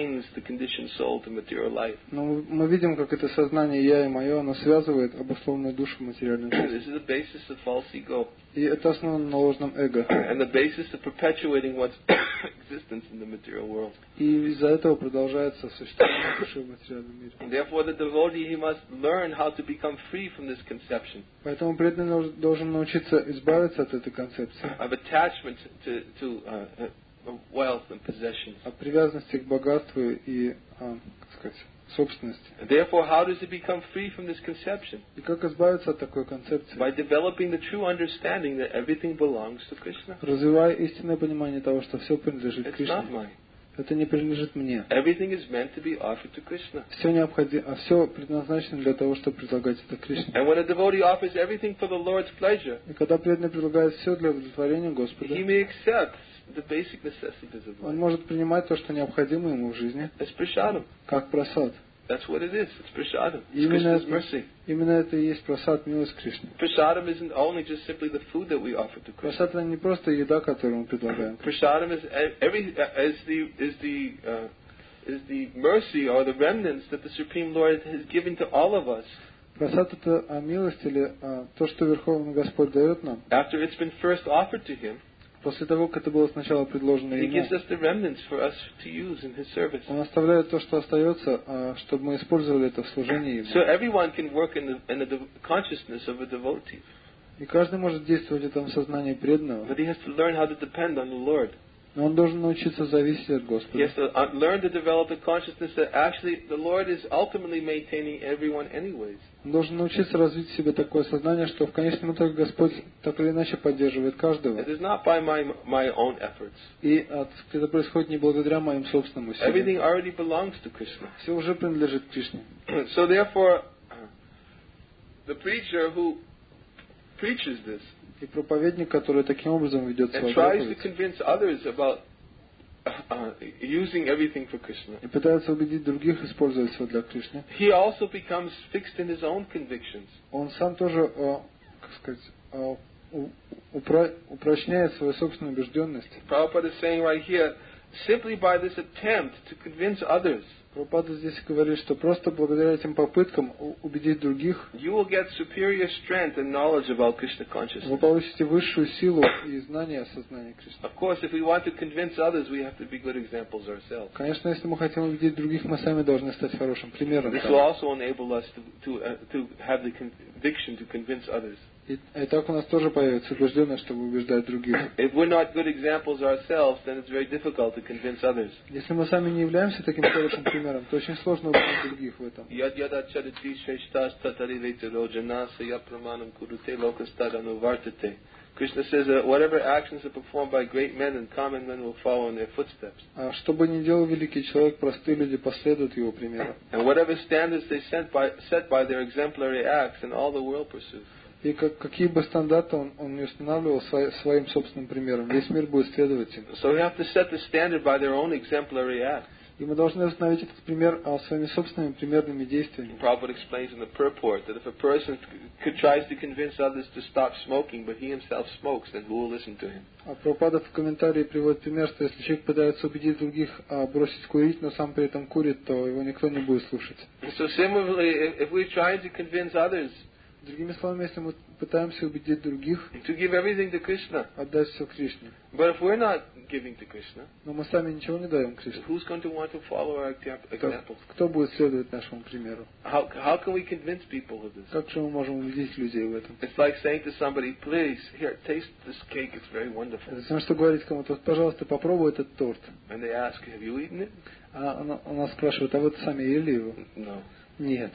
chains the conditioned soul to material life. Но мы видим, как это сознание «я» и «моё», оно связывает обусловленную душу в материальную жизнь. This is the basis of false ego. И это основано на ложном эго. And the basis of perpetuating one's existence in the material world. И из-за этого продолжается существование души в материальном мире. And therefore the devotee, he must learn how to become free from this conception. Поэтому преданный должен научиться избавиться от этой концепции. Of attachment to, to uh, wealth and possessions. От привязанности к богатству и, а, как сказать, собственности. And therefore, how does it become free from this conception? И как избавиться от такой концепции? By developing the true understanding that everything belongs to Krishna. Развивая истинное понимание того, что все принадлежит It's Кришне. not mine. Это не принадлежит мне. Everything is meant to be offered to Krishna. Все необходимо, а все предназначено для того, чтобы предлагать это Кришне. And when a devotee offers everything for the Lord's pleasure, И когда преданный предлагает все для удовлетворения Господа, he may accept the basic necessities of он life. может принимать то, что необходимо ему в жизни, It's prashadam. как прасад. That's what it is. It's prashadam. It's Именно Krishna's это, mercy. именно это и есть прасад, милость Кришны. Prashadam isn't only just simply the food that we offer to Krishna. Прасад это не просто еда, которую мы предлагаем. Prashadam is every is the is the uh, is the mercy or the remnants that the Supreme Lord has given to all of us. Прасад это а, милость или а, то, что Верховный Господь дает нам. After it's been first offered to Him, После того, как это было сначала предложено He ему, gives us the remnants for us to use in His service. Он оставляет то, что остается, а, чтобы мы использовали это в служении Ему. So everyone can work in the in the consciousness of a devotee, И каждый может действовать в этом сознании преданного, but he has to learn how to depend on the Lord. но он должен научиться зависеть от He Господа. has to uh, learn to develop the consciousness that actually the Lord is ultimately maintaining everyone anyways. Он должен научиться развить в себе такое сознание, что в конечном итоге Господь так или иначе поддерживает каждого. It is not by my my own efforts. И а, это происходит не благодаря моим собственным усилиям. Everything already belongs to Krishna. Все уже принадлежит Кришне. So therefore, the preacher who preaches this И проповедник, который таким образом ведет and свою tries to проповедь convince others about uh, using everything for Krishna, и пытается убедить других использовать все для Кришны, he also becomes fixed in his own convictions. он сам тоже, а, как сказать, а, у- упра- упрочняет свою собственную убежденность. Prabhupada is saying right here, simply by this attempt to convince others, Прабхупада здесь говорит, что просто благодаря этим попыткам у- убедить других, you will get superior strength and knowledge about Krishna вы consciousness. получите высшую силу и знание о сознании Кришны. Of course, if we want to convince others, we have to be good examples ourselves. Конечно, если мы хотим убедить других, мы сами должны стать хорошим примером. This will also enable us to to, uh, to have the conviction to convince others. И, и так у нас тоже появится убежденность, чтобы убеждать других. If we're not good examples ourselves, then it's very difficult to convince others. Если мы сами не являемся таким хорошим примером, то очень сложно убедить других в этом. Yad yada chariti shreshtas tatari vetiro janasa yapramanam kurute lokastad anuvartate. Krishna says that whatever actions are performed by great men and common men will follow in their footsteps. А что бы ни делал великий человек, простые люди последуют его примеру. And whatever standards they set by, set by their exemplary acts, and all the world pursues. И как, какие бы стандарты он, он не устанавливал свои, своим собственным примером, весь мир будет следовать им. So we have to set the standard by their own exemplary acts. И мы должны установить этот пример а, своими собственными примерными действиями. Prabhupada explains in the purport that if a person c- tries to convince others to stop smoking, but he himself smokes, then who will listen to him? А Прабхупада в комментарии приводит пример, что если человек пытается убедить других а, бросить курить, но сам при этом курит, то его никто не будет слушать. And so similarly, if, if we're trying to convince others Другими словами, если мы пытаемся убедить других, to give everything to Krishna, отдать все Кришне, but if we're not giving to Krishna, но мы сами ничего не даем Кришне, who's going to want to follow our exam- то examples? кто будет следовать нашему примеру? How, how can we convince people of this? Как же мы можем убедить людей в этом? It's like saying to somebody, please, here, taste this cake, it's very wonderful. Это все, что говорить кому-то, вот, пожалуйста, попробуй этот торт. And they ask, have you eaten it? А она, она спрашивает, а вы сами ели его? No. Нет.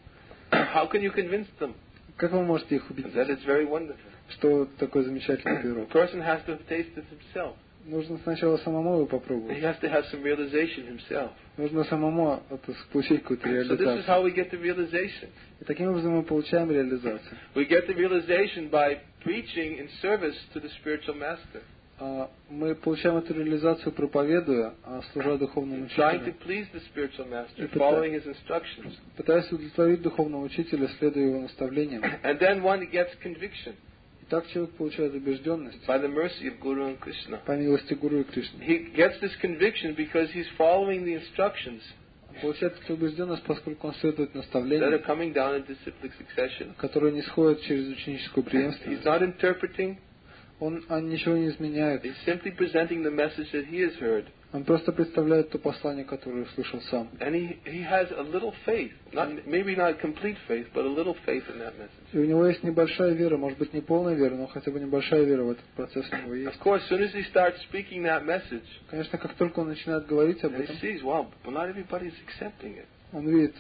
How can you convince them Как вы можете их убедить, that it's very wonderful? что такой замечательный A пирог? person has to have tasted himself. Нужно сначала самому его He попробовать. has to have some realization himself. Нужно самому это, получить какую-то So this is реализацию. how we get the realization. И таким образом мы получаем реализацию. We get the realization by preaching in service to the spiritual master, А мы получаем эту реализацию, проповедуя, а служа духовному trying to учителю, please the spiritual master, И following his instructions. пытаясь удовлетворить духовного учителя, следуя его наставлениям. And then one gets conviction. И Так человек получает убежденность by the mercy of Guru and Krishna. по милости Гуру и Кришны. He gets this conviction because he's following the instructions Он получает эту убежденность, поскольку он следует that are наставлениям, coming down in disciplic succession. которые не сходят через ученическую He's преемственность. not interpreting, Он, он ничего не изменяет. he's simply presenting the message that he has heard. Он просто представляет то послание, которое услышал сам. And he, he has a little faith, not, maybe not complete faith, but a little faith in that message. И у него есть небольшая вера, может быть не полная вера, но хотя бы небольшая вера в этот процесс у него есть. Of course, as soon as he starts speaking that message, Конечно, как только он начинает говорить об and he этом, sees, wow, but not everybody's accepting it. он видит,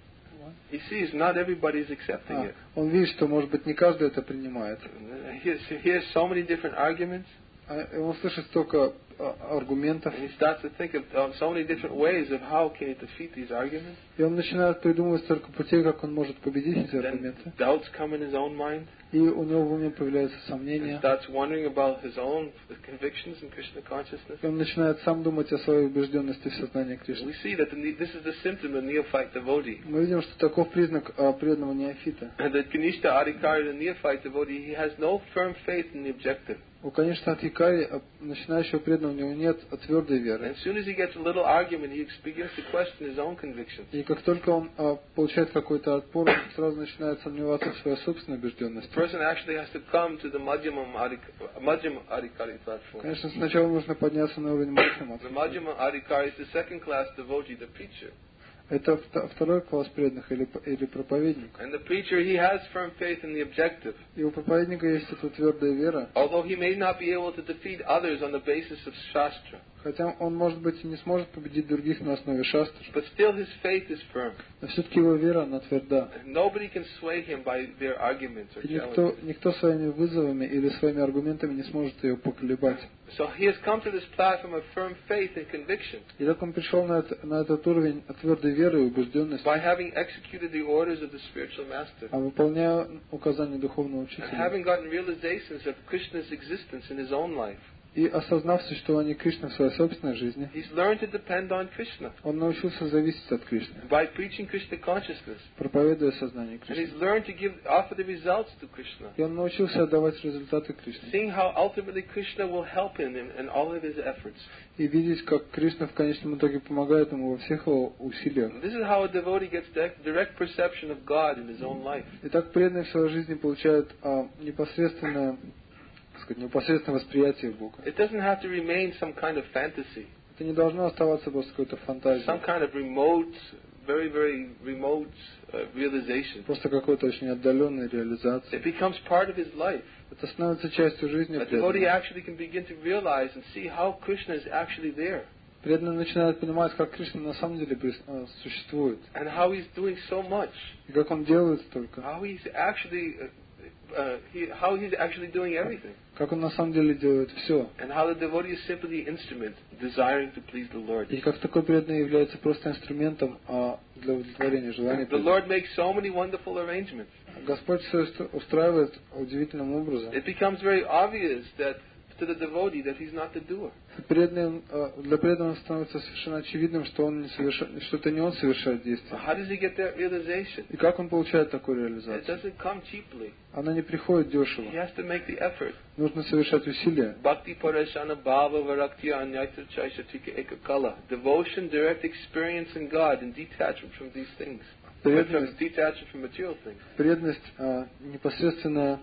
He sees not everybody's accepting а, it. он видит, что может быть не каждый это принимает. He has, he has so many different arguments, А, и он слышит столько а, аргументов, and he starts to think of um, so many different ways of how can he defeat these arguments. и он начинает придумывать столько путей, как он может победить эти Then аргументы. doubts come in his own mind. И у него в уме появляются He сомнения. starts wondering about his own convictions in Krishna consciousness. И он начинает сам думать о своей убежденности в сознании We Кришны. see that the, ne- this is the symptom of neophyte devotee. Мы видим, что таков признак а, преданного неофита. And that Kanishta Adhikari, the neophyte devotee, he has no firm faith in the objective. У, конечно, от Якари, начинающего преданного, у него нет твердой And веры. as soon as he gets a little argument, he begins to question his own convictions. И как только он а, получает какой-то отпор, он сразу начинает сомневаться в своей собственной The убежденности. person actually has to come to the Madhyamam Adhik- Madhyam Adhikari platform. Конечно, сначала нужно подняться на уровень Мадхьяма. The Madhyamam Adhikari is the second class devotee, the preacher. Это вт- второй класс преданных или, или проповедник. And the preacher, he has firm faith in the objective. И у проповедника есть эта твердая вера, Although he may not be able to defeat others on the basis of Shastra. хотя он, может быть, и не сможет победить других на основе шастр, But still his faith is firm. но все-таки его вера, она тверда. And nobody can sway him by their arguments or И никто, challenges. никто своими вызовами или своими аргументами не сможет ее поколебать. So he has come to this platform of firm faith and conviction И так он пришел на, это, на этот уровень твердой веры и убежденности, by having executed the orders of the spiritual master. а выполняя указания духовного And учителя. having gotten realizations of Krishna's existence in his own life. И осознав существование Кришны в своей собственной жизни, He's learned to depend on Krishna он научился зависеть от Кришны, by preaching Krishna consciousness. проповедуя сознание And he's Кришны. learned to give offer the results to Krishna, И он научился отдавать результаты Кришне. seeing how ultimately Krishna will help him in, in all of his efforts. И видеть, как Кришна в конечном итоге помогает ему во всех его усилиях. This is how a devotee gets direct, direct perception of God in his own life. И так преданный в своей жизни получает а, непосредственное, так сказать, непосредственное восприятие Бога. It doesn't have to remain some kind of fantasy, Это не должно оставаться просто какой-то фантазией, some kind of remote, very, very remote uh, realization. просто какой-то очень отдаленной реализации. It becomes part of his life. Это становится частью жизни A devotee преданного. actually can begin to realize and see how Krishna is actually there Преданный начинает понимать, как Кришна на самом деле прис- а, существует, and how he's doing so much, и как он делает столько, how he's actually, uh, uh, he, how he's actually doing everything, как он на самом деле делает все. and how the devotee is simply the instrument desiring to please the Lord. И как такой преданный является просто инструментом а, для удовлетворения желаний The преданного. Lord makes so many wonderful arrangements. Господь все устро- устраивает удивительным образом. It becomes very obvious that to the devotee that he's not the doer. Преданным, а, для преданного становится совершенно очевидным, что, он не соверша- что это не он совершает действие. How does he get that realization? И как он получает такую It реализацию? doesn't come cheaply. Она не приходит дешево. He has to make the effort. Нужно совершать усилия. Bhakti parashana bhava varaktya anyatra chaishatika ekakala. Devotion, direct experience in God, and detachment from these things. From Преданность, detachment from material things. преданность а, непосредственное,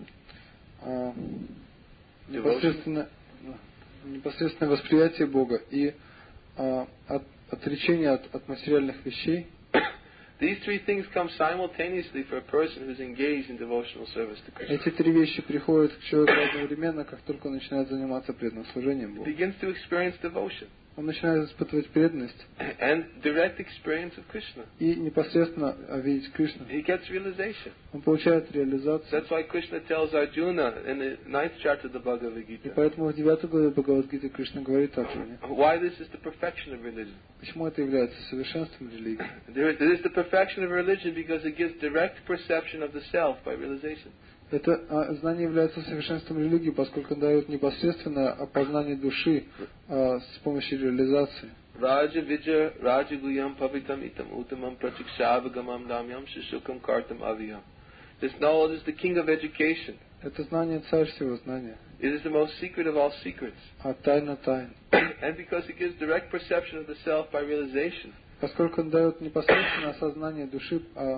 а, непосредственно, непосредственное восприятие Бога и а, от, отречение от, от материальных вещей. These three things come simultaneously for a person who's engaged in devotional service to Krishna. Эти три вещи приходят к человеку одновременно, как только он начинает заниматься преданным служением He Богу. begins to experience devotion Он начинает испытывать преданность and direct experience of Krishna. и непосредственно видеть Кришну. He gets realization. Он получает реализацию. That's why Krishna tells Arjuna in the ninth chapter of the Bhagavad И Gita поэтому в девятой главе Бхагавад-гиты Кришна говорит Арджуне, why this is the perfection of religion. почему это является совершенством религии. There is, there is the perfection of religion because it gives direct perception of the self by realization. Это а, знание является совершенством религии, поскольку дает непосредственное опознание души а, с помощью реализации. Raja Vijay Raja Guyam Pavitam Itam Uttamam Prachikshavagam Damyam Shishukam Kartam Aviyam. This knowledge is the king of education, Это знание царь всего знания. It is the most secret of all secrets. А тайна тайн. And because it gives direct perception of the self by realization. Поскольку он дает непосредственное осознание души а,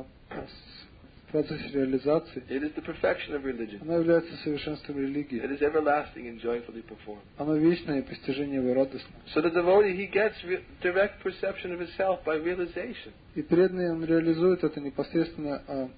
в процессе реализации, It is the perfection of religion. оно является совершенством религии. It is everlasting and joyfully performed. Оно вечное и постижение его радостно. So the devotee, he gets re- direct perception of himself by realization. И преданный он реализует это непосредственное а,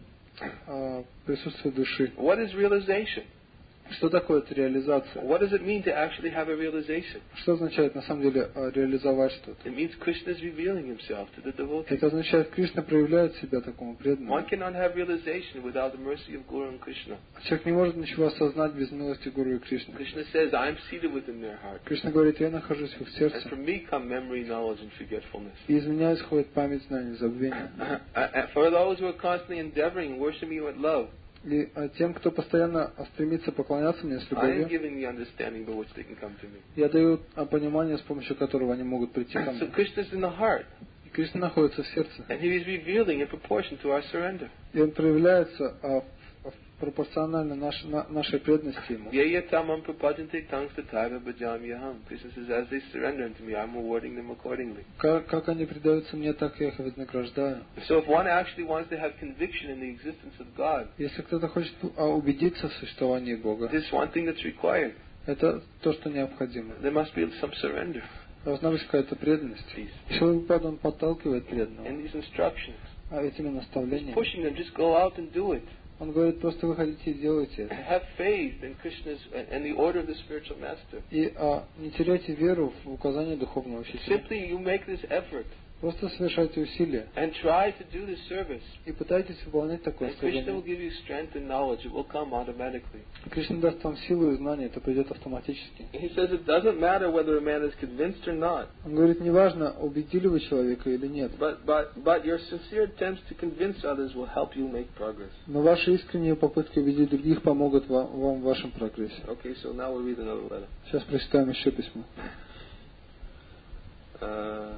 а, присутствие души. What is realization? Что такое эта реализация? What does it mean to actually have a realization? Что означает на самом деле а, реализовать что-то? It means Krishna is revealing himself to the devotee. Это означает, Кришна проявляет себя такому преданному. One cannot have realization without the mercy of Guru and Krishna. Человек не может ничего осознать без милости Гуру и Кришны. Krishna says, I am seated within their heart. Кришна говорит, я нахожусь в их And сердце. from me come memory, knowledge, and forgetfulness. И из меня исходит память, знание, забвение. Uh, For those who are constantly endeavoring and worshiping you with love, И а, тем, кто постоянно стремится поклоняться мне с I am любовью, giving the understanding by which they can come to me. я даю а, понимание, с помощью которого они могут прийти ко So мне. Krishna is in the heart, И Кришна находится в сердце. and He is revealing in proportion to our surrender. И он проявляется а, в- в- пропорционально наш, на- нашей преданности ему. Yayatamam prabhajanti tangstataiva bhajamyaham. Krishna says, as they surrender unto me, I'm rewarding them accordingly. Как, как они предаются мне, так я их вознаграждаю. So if one actually wants to have conviction in the existence of God, Если кто-то хочет а, убедиться в существовании Бога, this is one thing that's required. это то, что необходимо. There must be some surrender. Должна быть какая-то преданность. Please. Шилапрапада, он подталкивает преданного. And these instructions, А этими наставлениями. pushing them, just go out and do it. Он говорит, просто выходите и делайте это. Have faith in Krishna's and the order of the spiritual master. И а, не теряйте веру в указание духовного учителя. Simply you make this effort Просто совершайте усилия. and try to do this service. И пытайтесь выполнять такое And Krishna will служение. give you strength and knowledge. It will come automatically. Кришна даст вам силу и знания, это придет автоматически. He says it doesn't matter whether a man is convinced or not, Он говорит, неважно, убедили вы человека или нет, but, but, but your sincere attempts to convince others will help you make progress. но ваши искренние попытки убедить других помогут вам, вам в вашем прогрессе. Okay, so now we'll read another letter. Сейчас прочитаем еще письмо. Uh,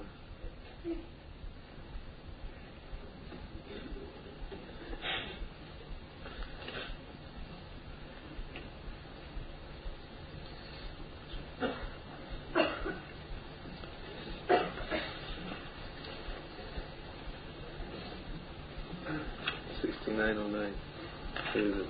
sixty-nine oh nine. Here it is.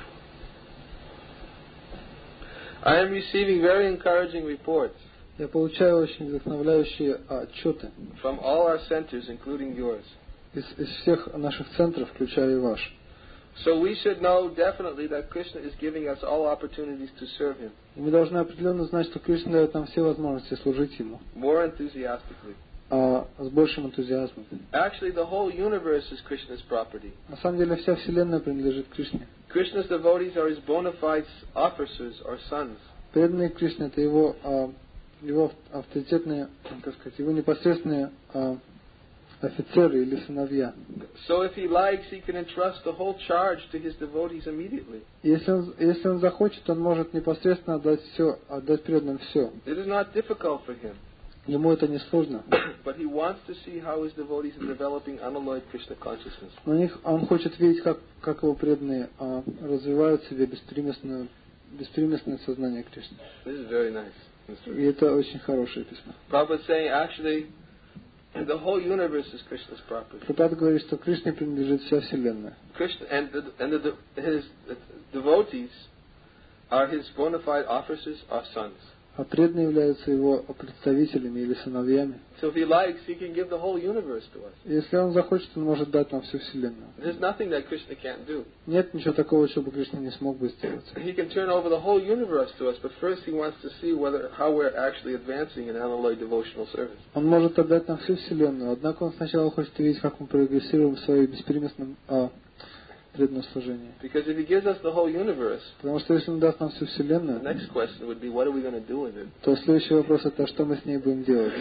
I am receiving very encouraging reports Я получаю очень вдохновляющие а, отчеты from all our centers, including yours. из, из всех наших центров, включая и ваш. So we should know definitely that Krishna is giving us all opportunities to serve Him И мы должны определенно знать, что Кришна дает нам все возможности служить Ему, more enthusiastically. а с большим энтузиазмом. Actually, the whole universe is Krishna's property. На самом деле вся Вселенная принадлежит Кришне. Krishna's devotees are His bona fide officers or sons. Преданные Кришне — это его, а, его авторитетные, как сказать, его непосредственные а, офицеры или сыновья. So if He likes, He can entrust the whole charge to His devotees immediately. И Если он, если он захочет, он может непосредственно отдать все, отдать преданным все. It is not difficult for Him. Ему это не сложно. But He wants to see how His devotees are developing unalloyed Krishna consciousness. Но них, он хочет видеть, как, как его преданные а, развивают в себе беспримесное, беспримесное сознание Кришны. This is very nice. И это очень хорошее письмо. Prabhupada is saying actually the whole universe is Krishna's property. Прабхупада говорит, что Кришне принадлежит вся Вселенная. Krishna and the, and the, His devotees are His bona fide officers or sons. А преданные являются его представителями или сыновьями. So if He likes, He can give the whole universe to us. Если он захочет, он может дать нам всю Вселенную. There's nothing that Krishna can't do. Нет ничего такого, чего бы Кришна не смог бы сделать. He can turn over the whole universe to us, but first He wants to see whether how we're actually advancing in unalloyed devotional service. Он может отдать нам всю Вселенную, однако он сначала хочет увидеть, как мы прогрессируем в своем беспримесном а, преданном служении. Because if He gives us the whole universe, Потому что если он даст нам всю the Вселенную, next question would be, what are we going to do with it? то следующий вопрос — это что мы с ней будем делать?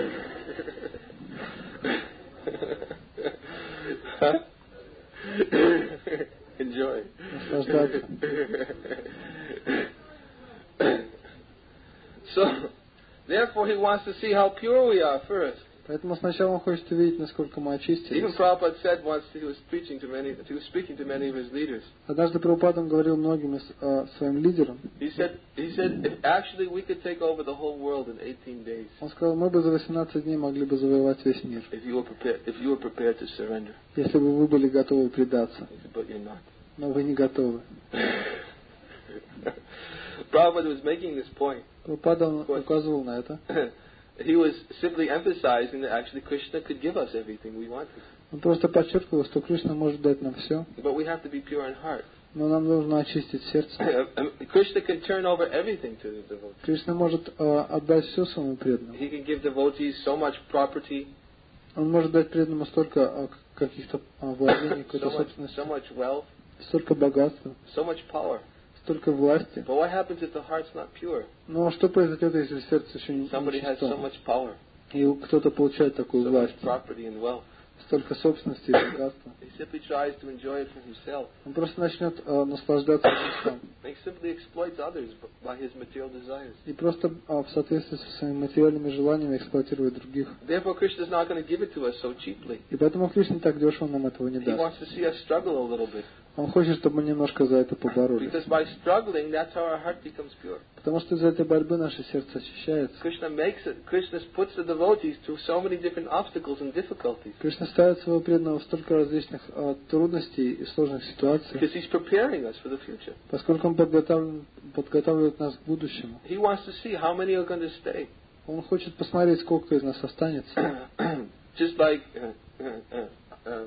Enjoy. Наслаждаться. So, therefore, He wants to see how pure we are first. Поэтому сначала он хочет увидеть, насколько мы очистились. Even Prabhupada said once he was preaching to many, he was speaking to many of his leaders. Однажды Прабхупада говорил многим из, э, своим лидерам. He said, he said, if actually we could take over the whole world in eighteen days. Он сказал, мы бы за восемнадцать дней могли бы завоевать весь мир. If you were prepared, if you were prepared to surrender. Если бы вы были готовы предаться. But you're not. Но вы не готовы. Prabhupada was making this point. Прабхупада указывал на это. He was simply emphasizing that actually Krishna could give us everything we wanted. Он просто подчеркивал, что Кришна может дать нам все. But we have to be pure in heart. Но нам нужно очистить сердце. Krishna can turn over everything to the devotees. Кришна может э, отдать все своему преданному. He can give devotees so much property. Он может дать преданному столько э, каких-то э, владений, какой-то so much, собственности, so much wealth, столько богатства, so much power. столько власти. But what happens if the heart's not pure? Но что произойдет, если сердце еще не Somebody has so чисто? much power, И кто-то получает такую so власть, much property and wealth. столько собственности и богатства. He simply tries to enjoy it for himself. Он просто начнет э, наслаждаться этим сам. He simply exploits others by his material desires. И просто э, в соответствии со своими материальными желаниями эксплуатирует других. Therefore, Krishna is not going to give it to us so cheaply. И поэтому Кришна так дешево нам этого не He даст. wants to see us struggle a little bit. Он хочет, чтобы мы немножко за это поборолись. Because by struggling, that's how our heart becomes pure. Потому что из-за этой борьбы наше сердце очищается. Krishna makes it. Krishna puts the devotees through so many different obstacles and difficulties. Кришна ставит своего преданного в столько различных э, трудностей и сложных ситуаций, Because he's preparing us for the future. поскольку он подготавливает, подготавливает нас к будущему. He wants to see how many are going to stay. Он хочет посмотреть, сколько из нас останется. Just like uh, uh, uh, uh,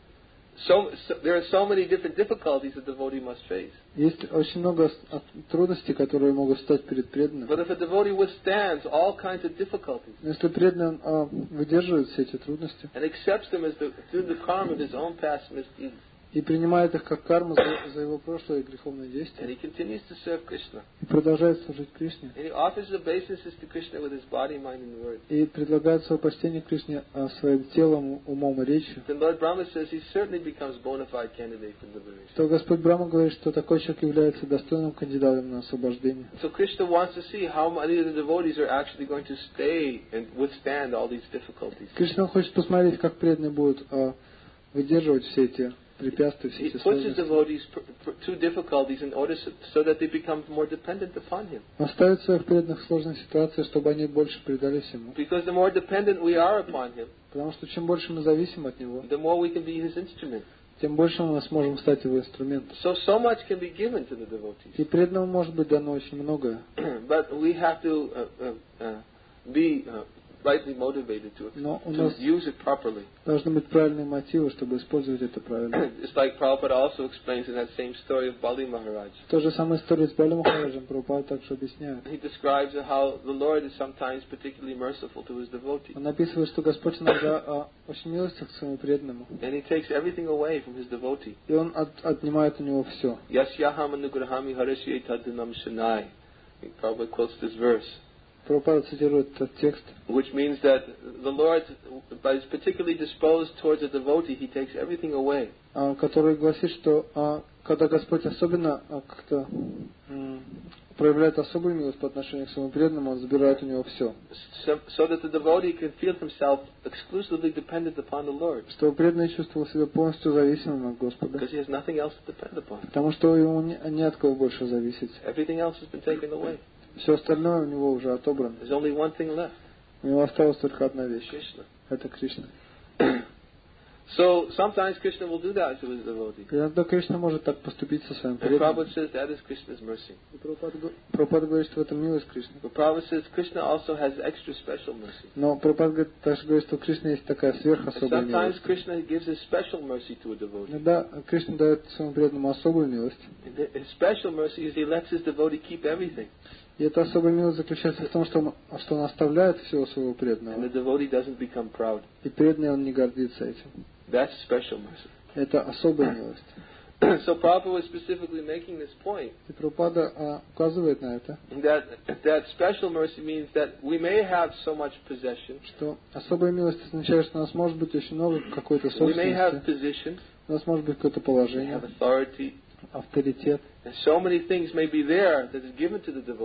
so, so, there are so many different difficulties a devotee must face. Есть очень много трудностей, которые могут стать перед преданным. But if a devotee withstands all kinds of difficulties Но если преданный э, выдерживает все эти трудности and accepts them as the, through the karma of his own past misdeeds, и принимает их как карму за, за его прошлое греховное and действие he continues to serve Krishna, и продолжает служить Кришне, and he offers obeisances to Krishna with his body, mind, and word, и предлагает свое почтение Кришне э, своим телом, умом и речью, then Lord Brahma says he certainly becomes bona fide candidate for liberation. то Господь Брахма говорит, что такой человек является достойным кандидатом на освобождение. So Krishna wants to see how many of the devotees are actually going to stay and withstand all these difficulties. Кришна хочет посмотреть, как преданные будут э, выдерживать все эти препятствия, все He эти puts his сложности. devotees through difficulties in order so, so that they become more dependent upon him. Он ставит своих преданных в сложные ситуации, чтобы они больше предались Ему. Because the more dependent we are upon him, Потому что чем больше мы зависим от Него, the more we can be his instrument. тем больше мы сможем стать Его инструментом. So, so much can be given to the devotees. И преданному может быть дано очень многое. But we have to uh, uh, uh, be uh, rightly motivated to, Но у to нас use it properly. должны быть правильные мотивы, чтобы использовать это правильно. It's like Prabhupada also explains in that same story of Bali Maharaj. То же самое история с Бали Махараджем Прабхупада также объясняет. He describes how the Lord is sometimes particularly merciful to his devotees. Он описывает, что Господь иногда а, очень милостив к своему преданному. And he takes everything away from his devotee. И Он от, отнимает у него все. Yasyaham anugrahami harasye taddanam shanai. Prabhupada quotes this verse. Прабхупада цитирует этот текст, Which means that the Lord, by his particularly disposed towards a devotee, he takes everything away. а, который гласит, что а, когда Господь особенно а, как-то м, проявляет особую милость по отношению к своему преданному, Он забирает у него все. So, so that the devotee can feel himself exclusively dependent upon the Lord. Чтобы преданный чувствовал себя полностью зависимым от Господа. Because he has nothing else to depend upon. Потому что ему не, не от кого больше зависеть. Everything else has been taken away. Все остальное у него уже отобрано. There's only one thing left. У него осталась только одна вещь. Krishna. Это Кришна. So sometimes Krishna will do that to his devotee. Иногда Кришна может так поступить со своим And преданным. Prabhupada says that is Krishna's mercy. И Прабхупада го- Прабхупада говорит, что это милость Кришны. But Prabhupada says Krishna also has extra special mercy. Но Прабхупада говорит, также говорит, что у Кришны есть такая And сверхособая sometimes милость. Krishna gives his special mercy to a devotee. Иногда Кришна дает своему преданному особую милость. And his special mercy is he lets his devotee keep everything. И эта особая милость заключается в том, что он, что он оставляет всего своего And the преданного. devotee doesn't become proud. И преданный он не гордится этим. That's special mercy. Это особая милость. So Prabhupada was specifically making this point И Прабхупада а, указывает на это, that that special mercy means that we may have so much possession, что особая милость означает, что у нас может быть очень много какой-то we may have собственности, position, у нас может быть какое-то we положение, have authority, авторитет. and so many things may be there that is given to the devotee.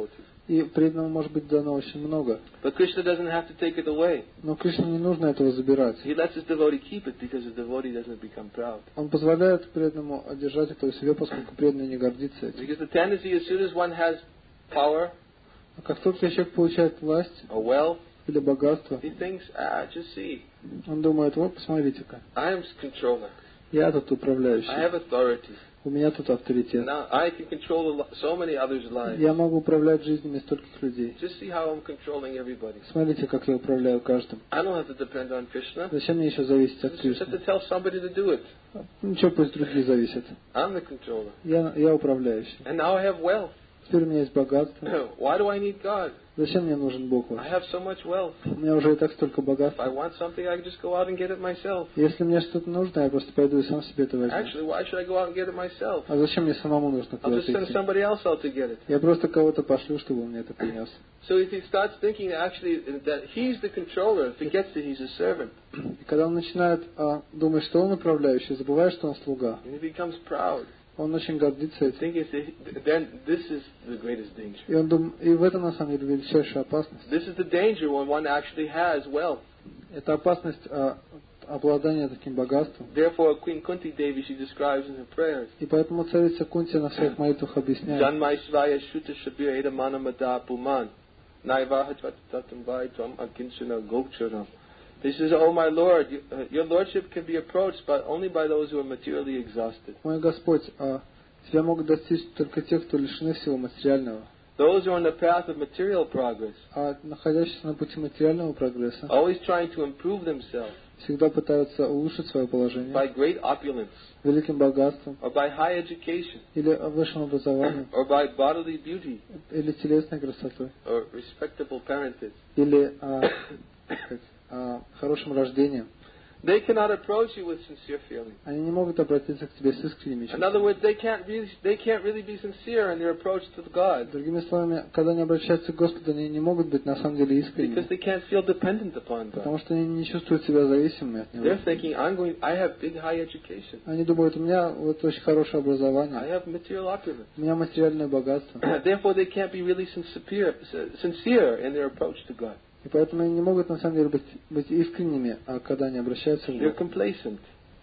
И преданному может быть дано очень много. But Krishna doesn't have to take it away. Но Кришне не нужно этого забирать. He lets his devotee keep it because the devotee doesn't become proud. Он позволяет преданному одержать это у себя, поскольку преданный не гордится этим. Because the tendency, as soon as one has power, А как только человек получает власть or wealth, или богатство, he thinks, ah, just see, он думает, вот посмотрите-ка, I am controller. я тут I управляющий, have authority. у меня тут авторитет. Now I can control a lo- so many others' lives. Я могу управлять жизнями стольких людей. Just see how I'm controlling everybody. Смотрите, как я управляю каждым. I don't have to depend on Krishna. Зачем мне еще зависеть I от just have to Кришны? tell somebody to do it. Ничего, пусть другие зависят. I'm the controller. Я, я управляющий. And now I have wealth. Теперь у меня есть богатство. Why do I need God? Зачем мне нужен Бог I ваш? have so much wealth. У меня уже и так столько If I богатства. want something, I can just go out and get it myself. Если мне что-то нужно, я просто пойду и сам себе это возьму. Actually, why should I go out and get it myself? А зачем мне самому нужно I'll just куда-то send идти? somebody else out to get it. Я просто кого-то пошлю, чтобы он мне это принес. So if he starts thinking actually that he's the controller, forgets that he's a servant, И когда он начинает а, думать, что он управляющий, забывает, что он слуга, and he becomes proud, он очень гордится этим. think it's the, then this is the greatest danger. И он дум... и в этом на самом деле величайшая опасность. This is the danger when one actually has wealth. Это опасность а, обладания таким богатством. Therefore, Queen Kunti Devi, she describes in her prayers, И поэтому царица Кунти на своих молитвах объясняет: Janmaishvaya Shuta Shabir Edamana Mada Puman, Naivaha Tvatatambhai Tvam Akinchana Gokcharam. This is, oh my Lord, you, uh, your Lordship can be approached but only by those who are materially exhausted. Мой Господь, а, тебя могут достичь только те, кто лишены всего материального. Those who are on the path of material progress, А находящиеся на пути материального прогресса always trying to improve themselves всегда пытаются улучшить свое положение by great opulence, великим богатством or by high education, или высшим образованием, or by bodily beauty, или телесной красотой, or respectable parentage. или а, как сказать, а, хорошим рождением. They cannot approach you with sincere feeling. Они не могут обратиться к тебе с искренними In чувствами. other words, they can't really, they can't really be sincere in their approach to God Другими словами, когда они обращаются к Господу, они не могут быть на самом деле because искренними, they can't feel dependent upon God. потому что они не чувствуют себя зависимыми от Него. They're thinking, I'm going, I have big high education. Они думают, у меня вот очень хорошее I образование, have material opulence. у меня материальное богатство. Therefore, they can't be really sincere, sincere in their approach to God. И поэтому они не могут на самом деле быть, быть искренними, а когда они обращаются к They're Богу. complacent.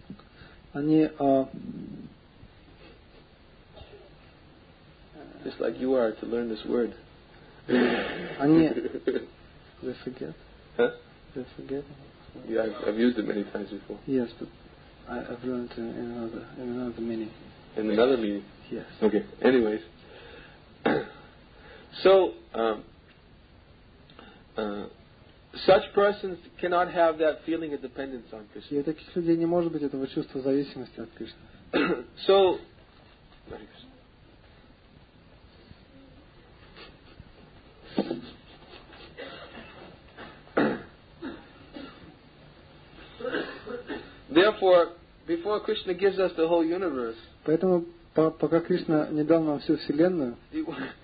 Они, а, Just like you are to learn this word. они, they forget, Huh? they forget. Yeah, I've, I've used it many times before. Yes, but I, I've learned in another, in another meaning. In another meeting. Yes. Okay. Anyways, so um, uh, such persons cannot have that feeling of dependence on И Krishna. у таких людей не может быть этого чувства зависимости от Кришны. So, therefore, before Krishna gives us the whole universe, Поэтому, по- пока Кришна не дал нам всю Вселенную, he,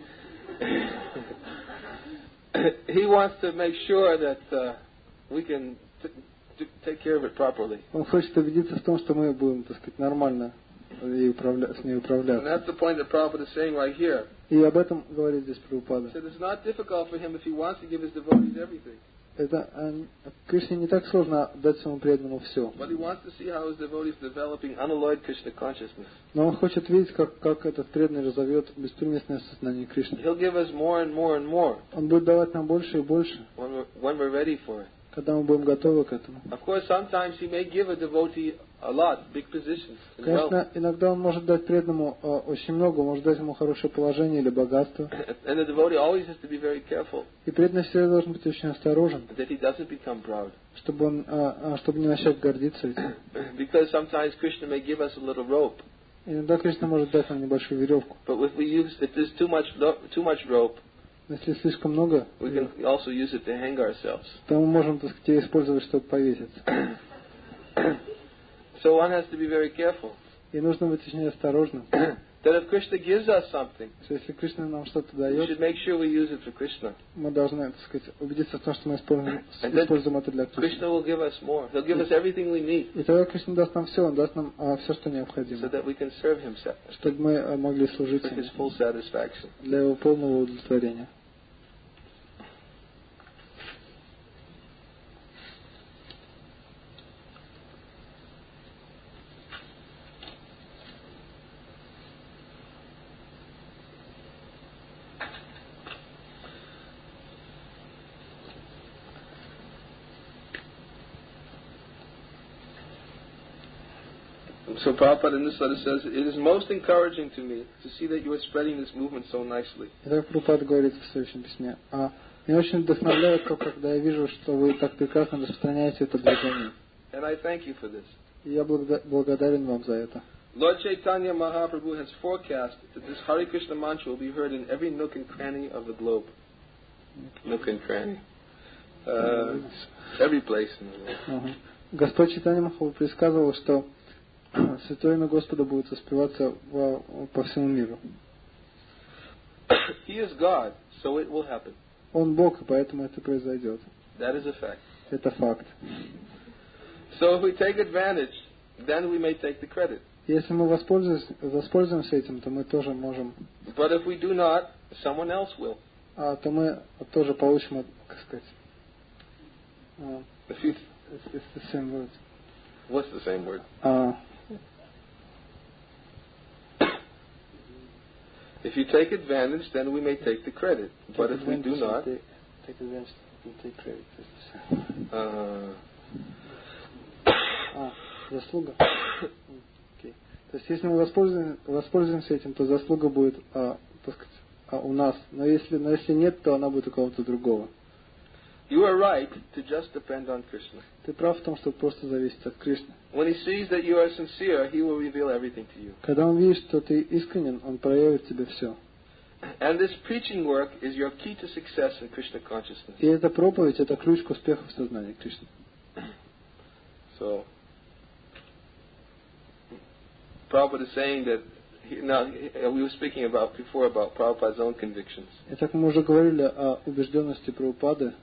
he wants to make sure that uh, we can t- t- take care of it properly. Он хочет убедиться в том, что мы будем, так сказать, нормально ей управля- с ней And управляться. that's the point that Prabhupada is saying right here. И об этом говорит здесь Прабхупада. He said it's not difficult for him if he wants to give his devotees everything. Это а, Кришне не так сложно дать своему преданному все. But he wants to see how his devotees developing unalloyed Krishna consciousness. Но он хочет видеть, как, как этот преданный разовьет беспримесное сознание Кришны. He'll give us more and more and more Он будет давать нам больше и больше, when we're, when we're ready for it. когда мы будем готовы к этому. Of course, sometimes he may give a devotee a lot, big positions, and wealth. Конечно, иногда он может дать преданному а, очень много, может дать ему хорошее положение или богатство. And the devotee always has to be very careful И преданный всегда должен быть очень осторожен, that he doesn't become proud. чтобы он, а, а, чтобы не начать гордиться этим. Because sometimes Krishna may give us a little rope, Иногда Кришна может дать нам небольшую веревку. but if we use, if there's too much, lo- too much rope, Но если слишком много, we can also use it to hang ourselves. то мы можем, так сказать, ее использовать, чтобы повеситься. So one has to be very careful. И нужно быть очень осторожным, That if Krishna gives us something, что если Кришна нам что-то we дает, should make sure we use it for Krishna. мы должны, так сказать, убедиться в том, что мы используем, And then используем это для Кришны. Krishna will give us more. He'll give us everything we need И тогда Кришна даст нам все, Он даст нам а, все, что so необходимо, that we can serve Him sa- чтобы мы а, могли служить for Ему His full satisfaction. для Его полного удовлетворения. So Prabhupada in this letter says, it is most encouraging to me to see that you are spreading this movement so nicely. Итак, Прабхупада говорит в следующем письме. А, меня очень вдохновляет то, когда я вижу, что вы так прекрасно распространяете это движение. And I thank you for this. И я благодар- благодарен вам за это. Lord Chaitanya Mahaprabhu has forecast that this Hare Krishna mantra will be heard in every nook and cranny of the globe. Nook and cranny. Uh, every place in the world. Ага. Господь Чайтанья Махапрабху предсказывал, что Святое имя Господа будет воспеваться во- по всему миру. He is God, so it will happen. Он Бог, и поэтому это произойдет. That is a fact. Это факт. So if we take advantage, then we may take the credit. Если мы воспользуемся, воспользуемся этим, то мы тоже можем, But if we do not, someone else will. а, то мы тоже получим, как сказать, а, If you, it's, it's the same word. what's the same word? А, If you take advantage, then we may take the credit. But if we do not, take, take advantage, we take credit. It's the same. uh, А, заслуга. Окей. То есть, если мы воспользуем- воспользуемся этим, то заслуга будет, а, так сказать, а, у нас. Но если, но если нет, то она будет у кого-то другого. you are right to just depend on Krishna. Ты прав в том, что просто зависит от Кришны. When he sees that you are sincere, he will reveal everything to you. Когда он видит, что ты искренен, он проявит тебе все. And this preaching work is your key to success in Krishna consciousness. И эта проповедь – это ключ к успеху в сознании Кришны. So, Prabhupada is saying that, he, now, we were speaking about before about Prabhupada's own convictions. Итак, мы уже говорили о убежденности Прабхупады,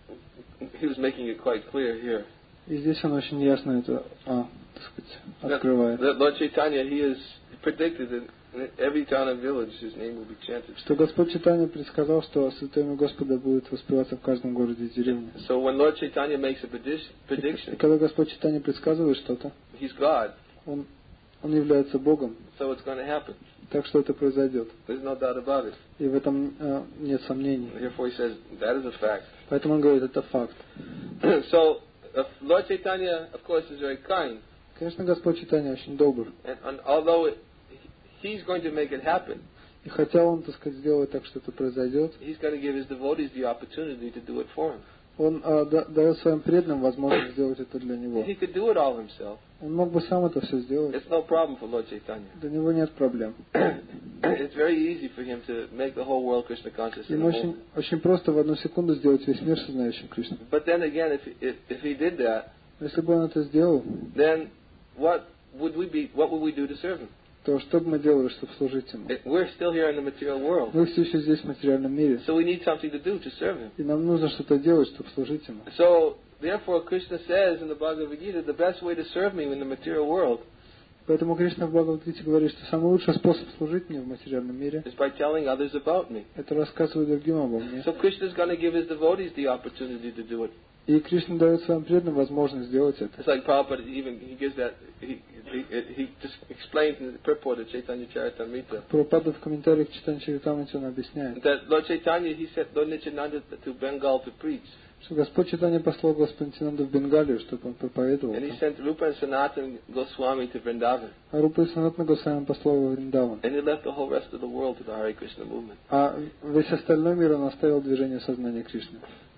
He was making it quite clear here. и здесь он очень ясно это, а, так сказать, That, открывает. that Lord Chaitanya, he has predicted that in every town and village his name will be chanted. Что Господь Чайтанья предсказал, что Святое имя Господа будет воспеваться в каждом городе и деревне. So when Lord Chaitanya makes a predic- И prediction, когда Господь Чайтанья предсказывает что-то, he's God, он, он является Богом, so it's going to happen. так что это произойдет. There's no doubt about it. И в этом э, нет сомнений. Therefore he says, that is a fact. Поэтому он говорит, это факт. So, uh, Lord Chaitanya, of course, is very kind. Конечно, Господь Чайтанья очень добр. And, and although it, he's going to make it happen, И хотя он, так сказать, сделает так, что это произойдет, he's going to give his devotees the opportunity to do it for him. он э, да- дает своим преданным возможность сделать это для него. He could do it all himself. Он мог бы сам это все сделать. It's no problem for Lord Chaitanya. Для него нет проблем. It's very easy for him to make the whole world Krishna conscious. in a Ему очень, moment. очень просто в одну секунду сделать весь мир сознающим Кришну. But then again, if, if if he did that, Если бы он это сделал, then what would we be? What would we do to serve him? то что бы мы делали, чтобы служить ему? It- We're still here in the material world, Мы все еще здесь в материальном мире. so we need something to do to serve him. И нам нужно что-то делать, чтобы служить ему. So therefore, Krishna says in the Bhagavad Gita, the best way to serve me in the material world Поэтому Кришна в Бхагавад-гите говорит, что самый лучший способ служить мне в материальном мире is by telling others about me. – это рассказывать другим обо мне. So Krishna is going to give his devotees the opportunity to do it. И Кришна дает своим преданным возможность сделать это. It's like Prabhupada even he gives that he he, he just explains in the purport of Chaitanya Charitamrita Прабхупада в комментариях к Чайтанья Чаритамрите он объясняет, that Lord Chaitanya he sent Lord Nityananda to Bengal to preach, что Господь Чайтанья послал Господа Нитянанду в Бенгалию, чтобы он проповедовал. and he sent Rupa and Sanatana Goswami to Vrindavan, А Рупа и Санатана Госвами послал его в Вриндаван. and he left the whole rest of the world to the Hare Krishna movement. А весь остальной мир он оставил движение сознания Кришны.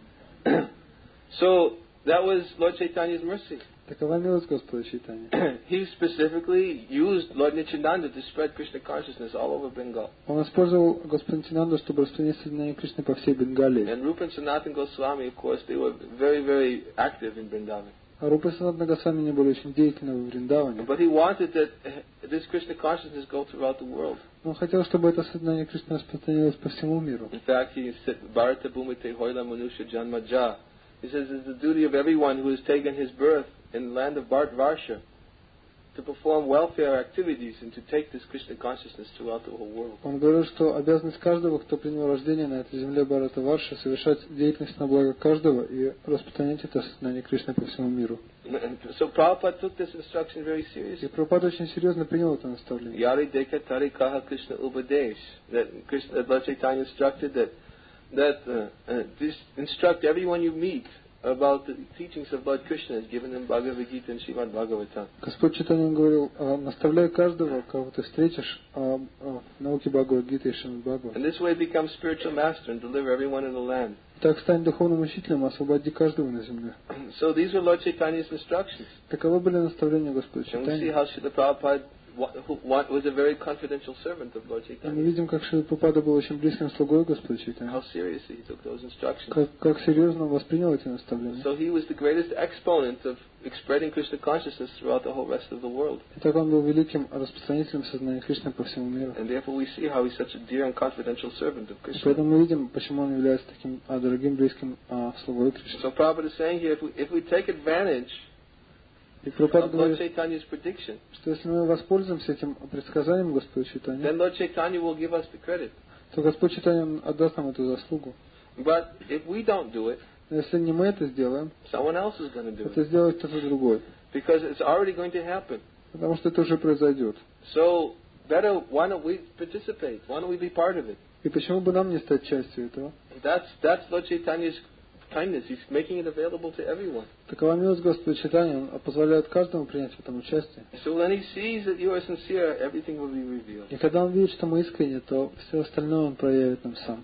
So that was Lord Chaitanya's mercy. Такова милость Господа Чайтанья. He specifically used Lord Nityananda to spread Krishna consciousness all over Bengal. Он использовал Господа Нитянанду, чтобы распространить сознание Кришны по всей Бенгалии. And Rupa and Sanatana Goswami, of course, they were very, very active in Vrindavan. А Рупа и Санатана Госвами не были очень деятельны в Вриндаване. But he wanted that uh, this Krishna consciousness go throughout the world. Но он хотел, чтобы это сознание Кришны распространилось по всему миру. In fact, he said, Bharata Bhumite Hoila Manusha Janmaja. He says it's the duty of everyone who has taken his birth in the land of Bharatvarsha to perform welfare activities and to take this Krishna consciousness throughout the whole world. Он говорил, что обязанность каждого, кто принял рождение на этой земле Бхарата Варши, совершать деятельность на благо каждого и распространять это сознание Кришны по всему миру. And so Prabhupada took this instruction very И seriously. Прабхупада очень серьезно принял это наставление. Yari Deka Tari Kaha Krishna Upadesh. That Krishna, that Lord Chaitanya instructed that that uh, uh, this instruct everyone you meet about the teachings of Lord Krishna as given in Bhagavad Gita and Srimad Bhagavatam. Господь Чайтанья говорил, наставляй каждого, кого ты встретишь, в науке Бхагавад-гиты и Шримад Бхагават. And this way become spiritual master and deliver everyone in the land. Так стань духовным учителем, освободи каждого на земле. So these were Lord Chaitanya's instructions. Таковы были наставления Господа And we see Чайтаньи. how Srila Prabhupada was a very confidential servant of Lord Мы Chaitanya. видим, как Шрила Прабхупада был очень близким слугой Господа Чайтаньи. How seriously he took those instructions. Как, как серьезно он воспринял эти наставления. So he was the greatest exponent of spreading Krishna consciousness throughout the whole rest of the world. И так он был великим распространителем сознания Кришны по всему миру. And therefore we see how he's such a dear and confidential servant of Krishna. Поэтому мы видим, почему он является таким а, дорогим, близким а, слугой Кришны. So Prabhupada is saying here, if we, if we take advantage И Прабхупада of Lord говорит, Chaitanya's prediction, что если мы воспользуемся этим предсказанием Господа Чайтаньи, then Lord Chaitanya will give us the credit. то Господь Чайтанья отдаст нам эту заслугу. But if we don't do it, Но если не мы это сделаем, someone else is going to do это it. сделает кто-то другой. Because it's already going to happen. Потому что это уже произойдет. So better, why don't we participate? Why don't we be part of it? И почему бы нам не стать частью этого? That's that's Lord Chaitanya's kindness. He's making it available to everyone. Такова милость Господа Чайтаньи, он позволяет каждому принять в этом участие. So when he sees that you are sincere, everything will be revealed. И когда он видит, что мы искренне, то все остальное он проявит нам сам.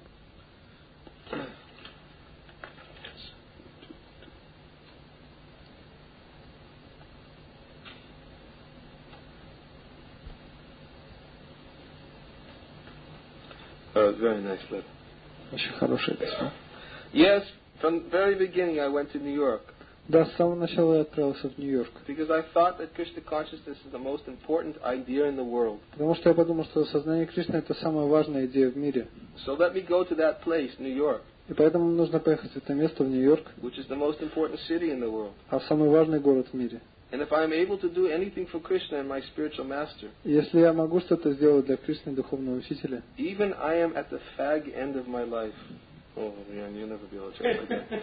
Uh, very nice letter. Очень хорошее письмо. Yes, from the very beginning I went to New York Да, с самого начала я отправился в Нью-Йорк. because I thought that Krishna consciousness is the most important idea in the world. Потому что я подумал, что сознание Кришны это самая важная идея в мире. So let me go to that place, New York, И поэтому нужно поехать в это место, в Нью-Йорк, which is the most important city in the world. а самый важный город в мире. And if I am able to do anything for Krishna and my spiritual master, И если я могу что-то сделать для Кришны, духовного учителя, even I am at the fag end of my life. Oh, man, you'll never be able to tell like that.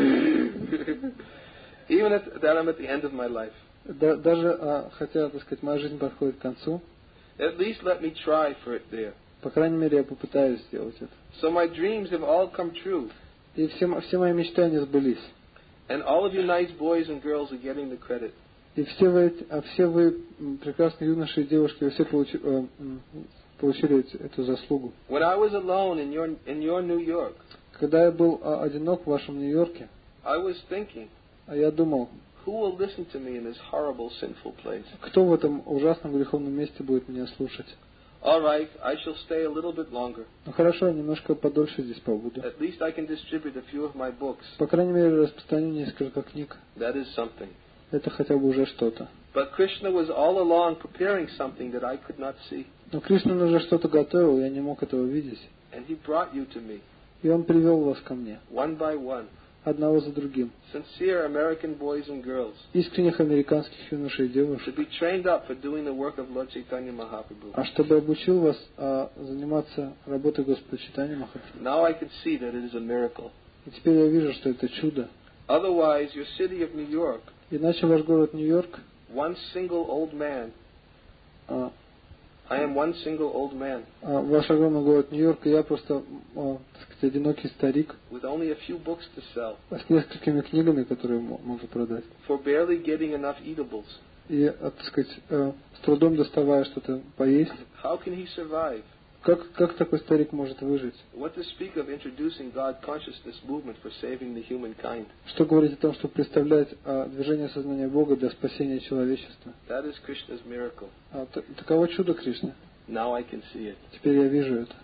Even at that, I'm at the end of my life. да, даже а, хотя, так сказать, моя жизнь подходит к концу, At least let me try for it there. по крайней мере, я попытаюсь сделать это. So my dreams have all come true. И все, мо- все мои мечты, они сбылись. And all of you nice boys and girls are getting the credit. И все вы, эти- а все вы м, прекрасные юноши и девушки, вы все получи- э, м, получили эти- эту заслугу. When I was alone in your in your New York, Когда я был а, одинок в вашем Нью-Йорке, I was thinking, а я думал, who will listen to me in this horrible, sinful place? кто в этом ужасном греховном месте будет меня слушать? All right, I shall stay a little bit longer. Ну хорошо, я немножко подольше здесь побуду. At least I can distribute a few of my books. По крайней мере, распространю несколько книг. That is something. Это хотя бы уже что-то. But Krishna was all along preparing something that I could not see. Но Кришна уже что-то готовил, я не мог этого видеть. And he brought you to me, И Он привел вас ко мне, one by one. одного за другим. Sincere American boys and girls, Искренних американских юношей и to девушек. be trained up for doing the work of Lord Chaitanya Mahaprabhu. А чтобы обучил вас а, заниматься работой Господа Чайтаньи Махапрабху. Now I can see that it is a miracle. И теперь я вижу, что это чудо. Otherwise, your city of New York, Иначе ваш город Нью-Йорк, one single old man, а, I am one single old man а, ваш огромный город Нью-Йорк, и я просто, а, так сказать, одинокий старик with only a few books to sell, с несколькими книгами, которые м- могу продать. for barely getting enough eatables. И, а, так сказать, э, с трудом доставая что-то поесть. How can he survive? Как, как такой старик может выжить? What to speak of introducing God consciousness movement for saving the humankind? Что говорить о том, чтобы представлять а, движение сознания Бога для спасения человечества? That is Krishna's miracle. А, т- таково чудо Кришны. Now I can see it. Теперь я вижу это.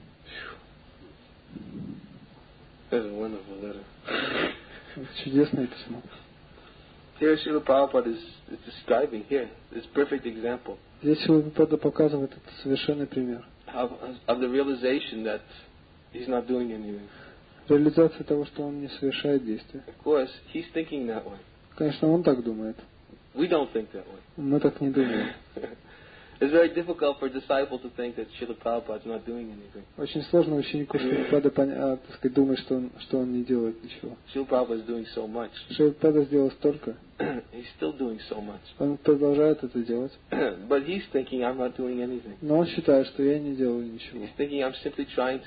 That's a wonderful letter. Это чудесное письмо. Here Srila Prabhupada is, is describing here this perfect example Здесь Прабхупада показывает этот совершенный пример. of, of the realization that he's not doing anything. Реализация того, что он не совершает действия. Of course, he's thinking that way. Конечно, он так думает. We don't think that way. Мы так не думаем. It's very difficult for a disciple to think that Srila Prabhupada is not doing anything. Очень сложно ученику Прабхупады поня- а, так сказать, думать, что он, что он не делает ничего. Srila Prabhupada is doing so much. Прабхупада сделал столько, He's still doing so much. он продолжает это делать. But he's thinking, I'm not doing anything. Но он считает, что я не делаю ничего. He's thinking, I'm simply trying to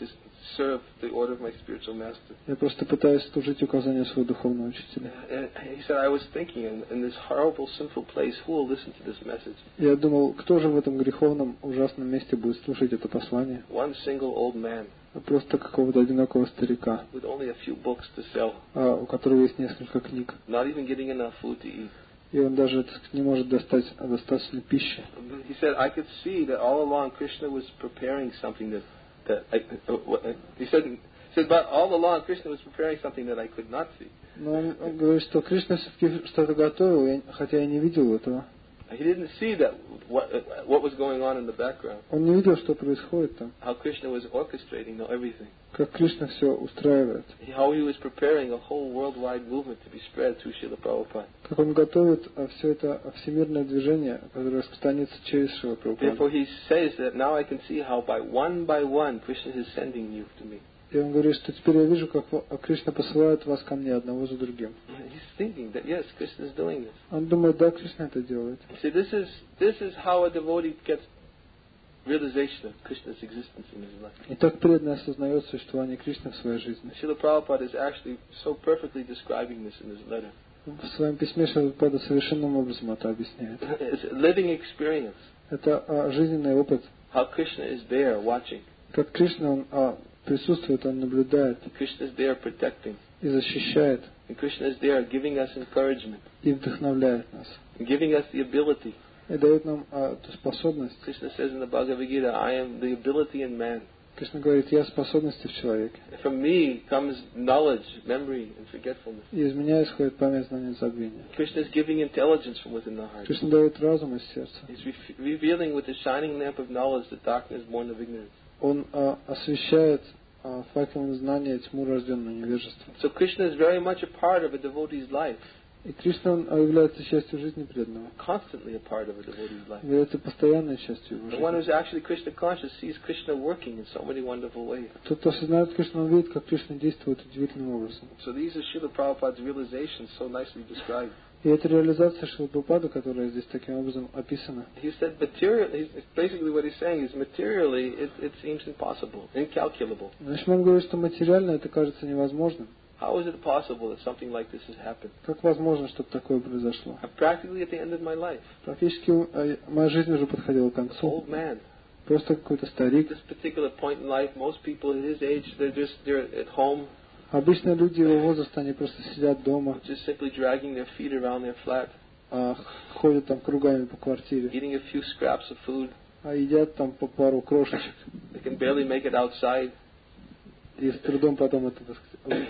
serve the order of my spiritual master. Я просто пытаюсь служить указанию своего духовного учителя. And he said, I was thinking, in, in this horrible, sinful place, who will listen to this message? Я думал, кто же в этом греховном, ужасном месте будет слушать это послание? One single old man Просто какого-то одинокого старика, with only a few books to sell, а, у которого есть несколько книг. not even getting enough food to eat. И он даже так сказать, не может достать достаточно пищи. He said, I could see that all along Krishna was preparing something that, that I, uh, what, uh, he said, he said, but all along Krishna was preparing something that I could not see. Но он, он говорит, что Кришна все-таки что-то готовил, я- хотя я не видел этого. He didn't see that what, uh, what was going on in the background, Он не видел, что происходит там, how Krishna was orchestrating everything, как Кришна все устраивает, how he was preparing a whole worldwide movement to be spread through Srila Prabhupada. как он готовит все это всемирное движение, которое распространится через Шрила Прабхупаду. Therefore he says that now I can see how by one by one Krishna is sending you to me. И он говорит, что теперь я вижу, как Кришна посылает вас ко мне одного за другим. He's thinking that yes, Krishna is doing this. Он думает, да, Кришна это делает. See, this is this is how a devotee gets realization of Krishna's existence in his life. И так преданно осознает существование Кришны в своей жизни. Srila Prabhupada is actually so perfectly describing this in his letter. В своем письме Шрила Прабхупада совершенным образом это объясняет. It's a living experience. Это а, жизненный опыт. How Krishna is there watching. Как Кришна, он а, присутствует, он наблюдает Krishna is there protecting. и защищает, And Krishna is there giving us encouragement, и вдохновляет нас. and giving us the ability. И дает нам а, эту способность. Krishna says in the Bhagavad Gita, I am the ability in man. Кришна говорит, я способности в человеке. From me comes knowledge, memory, and forgetfulness. И из меня исходит память, знание, забвение. Krishna is giving intelligence from within the heart. Кришна дает разум из сердца. He's re- revealing with the shining lamp of knowledge the darkness born of ignorance. Он а, освещает а, факелом знания тьму, рожденную невежеством. So Krishna is very much a part of a devotee's life, И Кришна он, а, является частью жизни преданного. constantly a part of a devotee's life. Является постоянной частью его The one жизни. who's actually Krishna conscious sees Krishna working in so many wonderful ways. Тот, кто осознает Кришну, он видит, как Кришна действует удивительным образом. So these are Srila Prabhupada's realizations so nicely described. И это реализация Шрила Прабхупады, которая здесь таким образом описана. He said material, he's, basically what he's saying is materially it, it seems impossible, incalculable. Значит, он говорит, что материально это кажется невозможным. How is it possible that something like this has happened? Как возможно, чтобы такое произошло? I'm practically at the end of my life. Практически э, моя жизнь уже подходила к концу. Old man. Просто какой-то At старик. this particular point in life, most people at his age, they're just, they're at home, Обычно люди его возраста, они просто сидят дома, just simply dragging their feet around their flat, а, ходят там кругами по квартире, eating a few scraps of food. а едят там по пару крошечек. They can barely make it outside. И с трудом потом это, так сказать...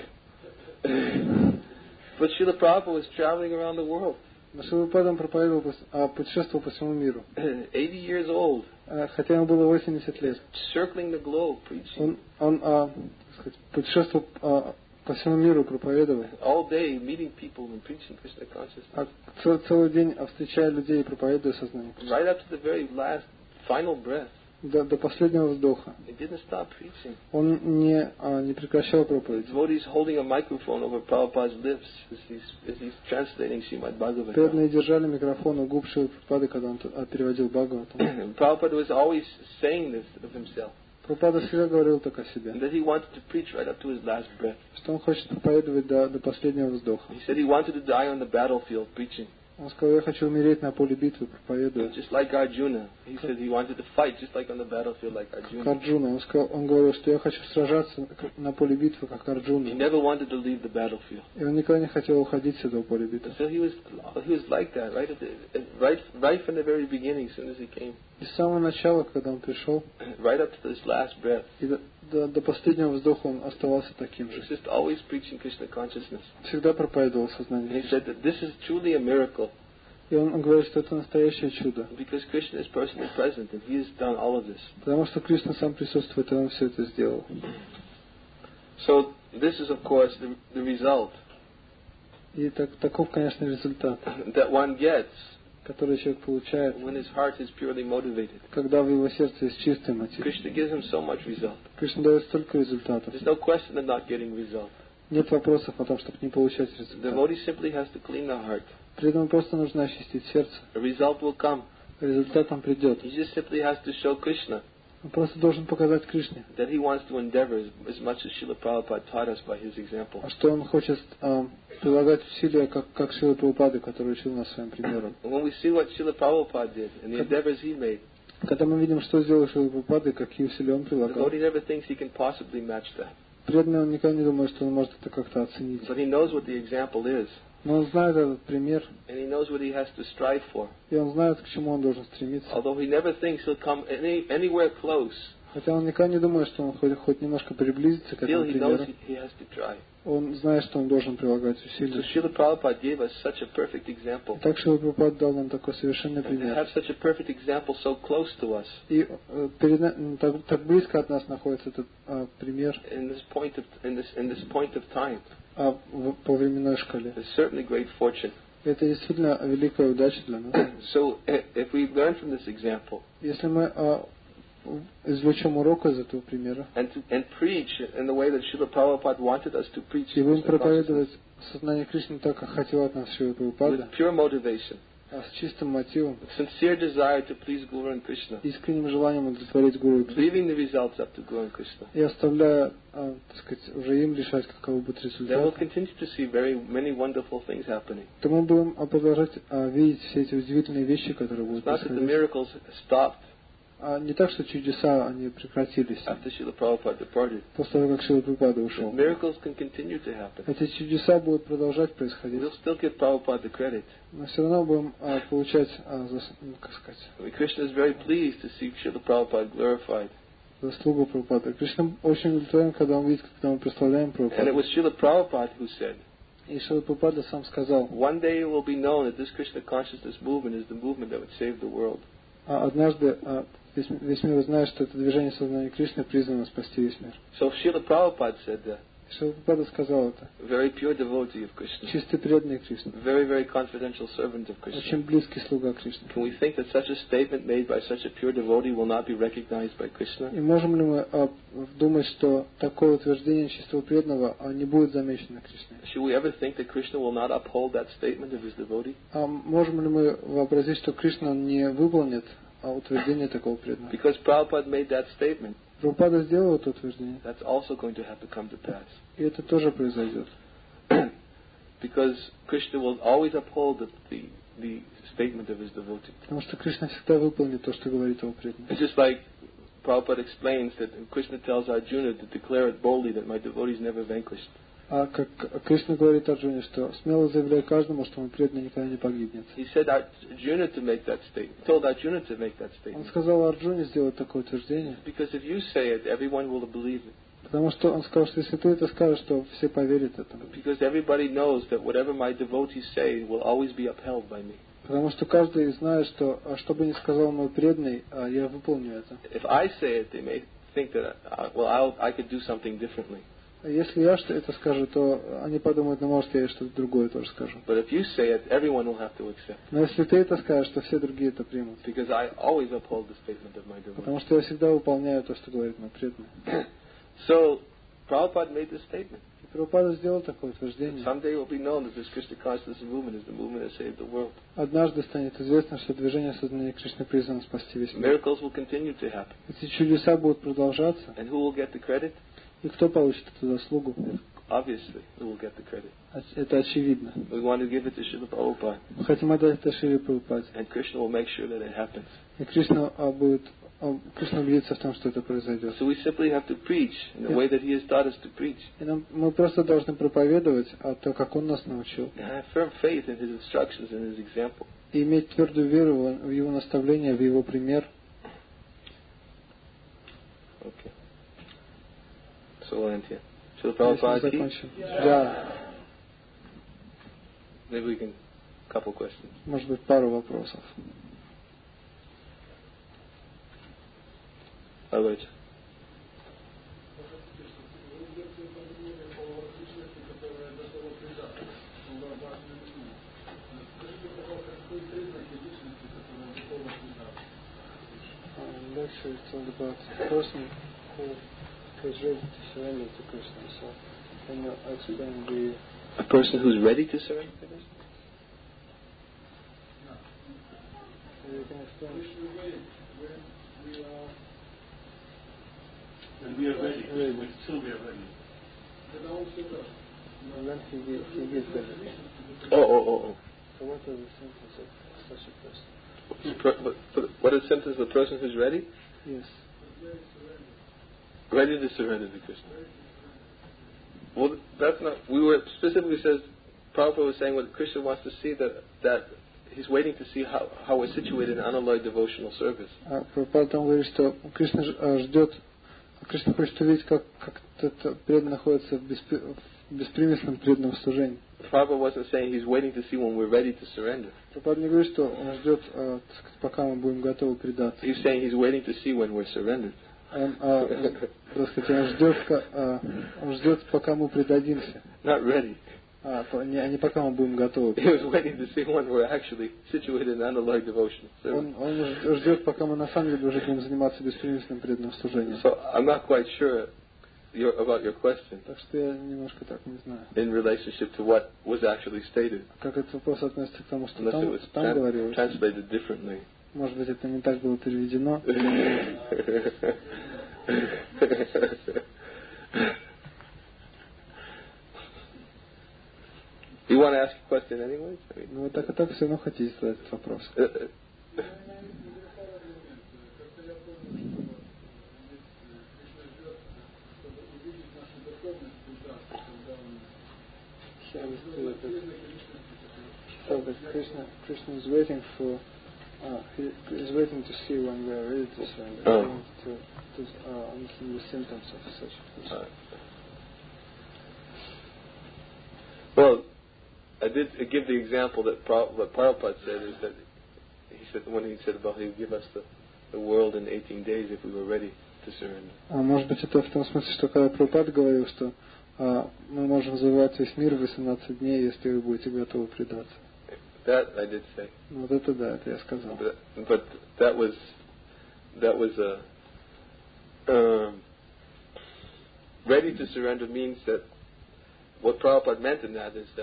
But Srila Prabhupada was traveling around the world, Но Шрила Прабхупада проповедовал, по- а, путешествовал по всему миру. eighty years old, А, Хотя ему было восемьдесят лет. circling the globe, preaching Он, он а, так сказать, путешествовал а, по всему миру, проповедовал. all day, meeting people and preaching Krishna consciousness. А цел- целый день а, встречая людей и проповедуя сознание. Right up to the very last, final breath, До, до последнего вздоха. he didn't stop preaching. Он не, а, не прекращал проповедь. Devotees holding a microphone over Prabhupada's lips as he's, as he's translating Srimad Bhagavatam. Преданные держали микрофон у губ Шрилы Прабхупады, когда он т- а, переводил Бхагаватам. Prabhupada was always saying this of himself, Прабхупада всегда говорил так о себе, that he wanted to preach right up to his last breath. что он хочет проповедовать до, до последнего вздоха. He said he wanted to die on the battlefield preaching. Он сказал, я хочу умереть на поле битвы, проповедуя. Just like Arjuna. He said he wanted to fight just like on the battlefield like Как Arjuna. Арджуна. Он, сказал, он говорил, что я хочу сражаться как- на поле битвы, как He Арджуна. never wanted to leave the battlefield. И он никогда не хотел уходить с этого поля битвы. So he was he was like that right at the, right right from the very beginning as soon as he came. И с самого начала, когда он пришел, Right up to this last breath. и до, до, до последнего вздоха он оставался таким He же. was just always preaching Krishna consciousness. Всегда проповедовал And сознание. he said that this is truly a miracle И он, он говорит, что это настоящее чудо. because Krishna is personally present and he has done all of this. Потому что Кришна сам присутствует, и он все это сделал. So this is of course the, the result И так, таков, конечно, результат, that one gets который человек получает, when his heart is purely motivated. когда в его сердце есть чистый мотив. Krishna gives him so much result. Кришна дает столько результатов. There's no question of not getting result. Нет вопросов о том, чтобы не получать The результат. devotee simply has to clean the heart. Преданному просто нужно очистить сердце. The result will come. Результатом придет. He just simply has to show Krishna. Он просто должен показать Кришне. That he wants to endeavor as, as much as Srila Prabhupada taught us by his example. А что он хочет э, прилагать усилия, как, как Шрила Прабхупада, который учил нас своим примером. When we see what Srila Prabhupada did and the endeavors he made, когда мы видим, что сделал Шрила Прабхупада и какие усилия он the прилагал, devotee never thinks he can possibly match that. преданный он никогда не думает, что он может это как-то оценить. But he knows what the example is. Но он знает этот пример, and he knows what he has to strive for. и он знает, к чему он должен стремиться. Although he never thinks he'll come any, anywhere close, хотя он никогда не думает, что он хоть, хоть немножко приблизится к этому still he knows примеру. he, he has to try. Он знает, что он должен прилагать So усилия. Srila Prabhupada gave us such a perfect example. Так Шрила Прабхупада дал нам такой совершенный And to пример. have such a perfect example so close to us И э, перед, на- так, так близко от нас находится этот э, пример in this point of in this in this point of time э, в- по временной шкале. is certainly great fortune. Это действительно великая удача для нас. So i- if we learn from this example Если мы э, извлечем урок из этого примера and to, and preach in the way that Srila Prabhupada wanted us to preach и будем Krishna consciousness, проповедовать сознание Кришны так, как хотел от нас Шрила Прабхупада, with pure motivation, а с чистым мотивом, with sincere desire to please Guru and Krishna, искренним желанием удовлетворить Гуру и Кришну, leaving the results up to Guru and Krishna, и оставляя, а, так сказать, уже им решать, каковы будут then we'll результаты, continue to see very many wonderful things happening. то мы будем а, продолжать а, видеть все эти удивительные вещи, которые будут It's not that the происходить. miracles stopped А не так, что чудеса, они прекратились after Srila Prabhupada departed. после того, как Шрила Прабхупада But ушел. miracles can continue to happen. Эти чудеса будут продолжать происходить. We'll still give Prabhupada the credit. Но все равно будем а, получать, а, зас- ну, как сказать, I mean, Krishna is very pleased to see Srila Prabhupada glorified. заслугу Прабхупады. Кришна очень удовлетворен, когда он видит, когда мы прославляем And it Прабхупаду. was Srila Prabhupada who said, И Шрила Прабхупада сам сказал, one day it will be known that this Krishna consciousness movement is the movement that would save the world. а однажды а, весь, весь мир узнает, что это движение сознания Кришны призвано спасти весь мир. So if Srila Prabhupada said that, Шрила Прабхупада сказал это. a very pure devotee of Krishna, Чистый преданный Кришны. very, very confidential servant of Очень Krishna. близкий слуга Кришны. Can we think that such a statement made by such a pure devotee will not be recognized by Krishna? И можем ли мы а, думать, что такое утверждение чистого преданного а, не будет замечено Кришной? Should we ever think that Krishna will not uphold that statement of his devotee? А можем ли мы вообразить, что Кришна не выполнит а, утверждение такого преданного? Because Prabhupada made that statement, Прабхупада сделал это утверждение, that's also going to have to come to pass. и это тоже произойдет. Because Krishna will always uphold the, the, the statement of his devotee. Потому что Кришна всегда выполнит то, что говорит его преданный. It's just like Prabhupada explains that Krishna tells Arjuna to declare it boldly that my devotee is never vanquished. А как Кришна говорит Арджуне, что смело заявляй каждому, что мой преданный никогда не погибнет. He said Arjuna to make that statement. He told Arjuna to make that Он statement. сказал Арджуне сделать такое утверждение, Because if you say it, everyone will believe it. потому что он сказал, что если ты это скажешь, то все поверят этому. Because everybody knows that whatever my devotees say will always be upheld by me. Потому что каждый знает, что а что бы ни сказал мой преданный, а я выполню это. If I say it, they may think that, uh, well, I'll, I could do something differently. А если я что это скажу, то они подумают, ну может я что-то другое тоже скажу. But if you say it, everyone will have to accept. Но если ты это скажешь, то все другие это примут. Because I always uphold the statement of my devotee. Потому что я всегда выполняю то, что говорит мой преданный. So, Prabhupada made this statement. И Прабхупада сделал такое утверждение. Someday it will be known that this Krishna consciousness movement is the movement that saved the world. Однажды станет известно, что движение сознания Кришны призвано спасти весь мир. Miracles will continue to happen. Эти чудеса будут продолжаться. And who will get the credit? И кто получит эту заслугу? Obviously, who will get the credit? Это очевидно. We want to give it to Srila Prabhupada. Мы хотим отдать это Шри Прабхупаде. And Krishna will make sure that it happens. И Кришна а, будет, а, Кришна убедится в том, что это произойдет. So we simply have to preach in the way that He has taught us to preach. И нам, мы просто должны проповедовать а, то, как Он нас научил. And have firm faith in His instructions and His example. И иметь твердую веру в в Его наставления, в Его пример. Okay. So we'll end here. Srila Если мы Prabhupada ki? закончим. Да, Maybe we can, couple questions. может быть, пару вопросов. Alright. Lecture is all about the person who is ready to surrender to Krishna. So, can you explain the A person who's ready to surrender to Krishna? you can explain When we are When we are ready, ready. when still we are ready. And then he gave, he gave ready. Oh, oh, oh, oh. So what is the sentence of such a person? Per- but- but what is the sentence of the person who's ready? Yes. Ready to surrender to Krishna. Well, that's not. We were specifically says. Prabhupada was saying what Krishna wants to see, that that he's waiting to see how, how we're situated in unalloyed devotional service. А Прабхупада там говорит, что Кришна ж- а, ждет, Кришна хочет увидеть, как, как этот преданный находится в, беспри, в беспримесном преданном служении. Prabhupada wasn't saying he's waiting to see when we're ready to surrender. Прабхупада не говорит, что он ждет, а, так сказать, пока мы будем готовы предаться. He's saying he's waiting to see when we're surrendered. Он, а, так сказать, он ждет, ка- а, он ждет, пока мы предадимся, Not ready. а, по- не, а не пока мы будем готовы. He was waiting to see when we're actually situated in unalloyed devotional service. Он, он ж- ждет, пока мы на самом деле уже будем заниматься беспримесным преданным служением. So I'm not quite sure your, about your question Так что я немножко так не знаю, in relationship to what was actually stated, как этот вопрос относится к тому, что unless it там, was там tran- говорилось. translated differently. Может быть, это не так было переведено. You want to ask a question anyway? I mean, Ну, вы так и так все равно хотите задать этот вопрос. uh, uh, He understood that, so that Krishna, Krishna is waiting for, uh, he is waiting to see when we are ready to surrender. Oh. He wants to, to uh, understand the symptoms of such a person. uh, well, I did give the example that Pra- what Prabhupada said is that he said when he said about he would give us the, the world in eighteen days if we were ready to surrender. А может быть, это в том смысле, что когда Прабхупада говорил, что а, мы можем завоевать весь мир в восемнадцать дней, если вы будете готовы предаться. That I did say. Ну, вот это да, это я сказал. But, but that was that was a um, ready to surrender means that what Prabhupada meant in that is that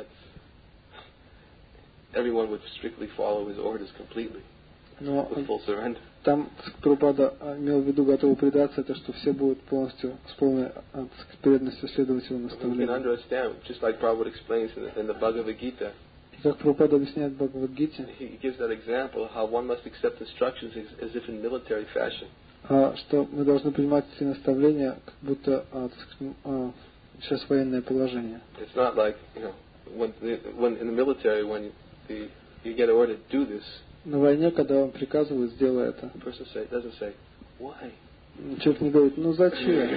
everyone would strictly follow his orders completely Но with full surrender. там Прабхупада имел в виду готовы предаться, это что все будут полностью с полной а, так сказать, преданностью следовать его We can наставлениям. understand, just like Prabhupada explains in the, in the Bhagavad Gita, И как Прабхупада объясняет в Бхагавад-гите, he gives that example how one must accept instructions as, as if in military fashion. а, что мы должны принимать эти наставления, как будто а, так сказать, а, сейчас военное положение. It's not like, you know, when, the, when in the military, when the, you get ordered to do this, На войне, когда вам приказывают, сделай это, the person say, doesn't say, why? человек не говорит, ну зачем?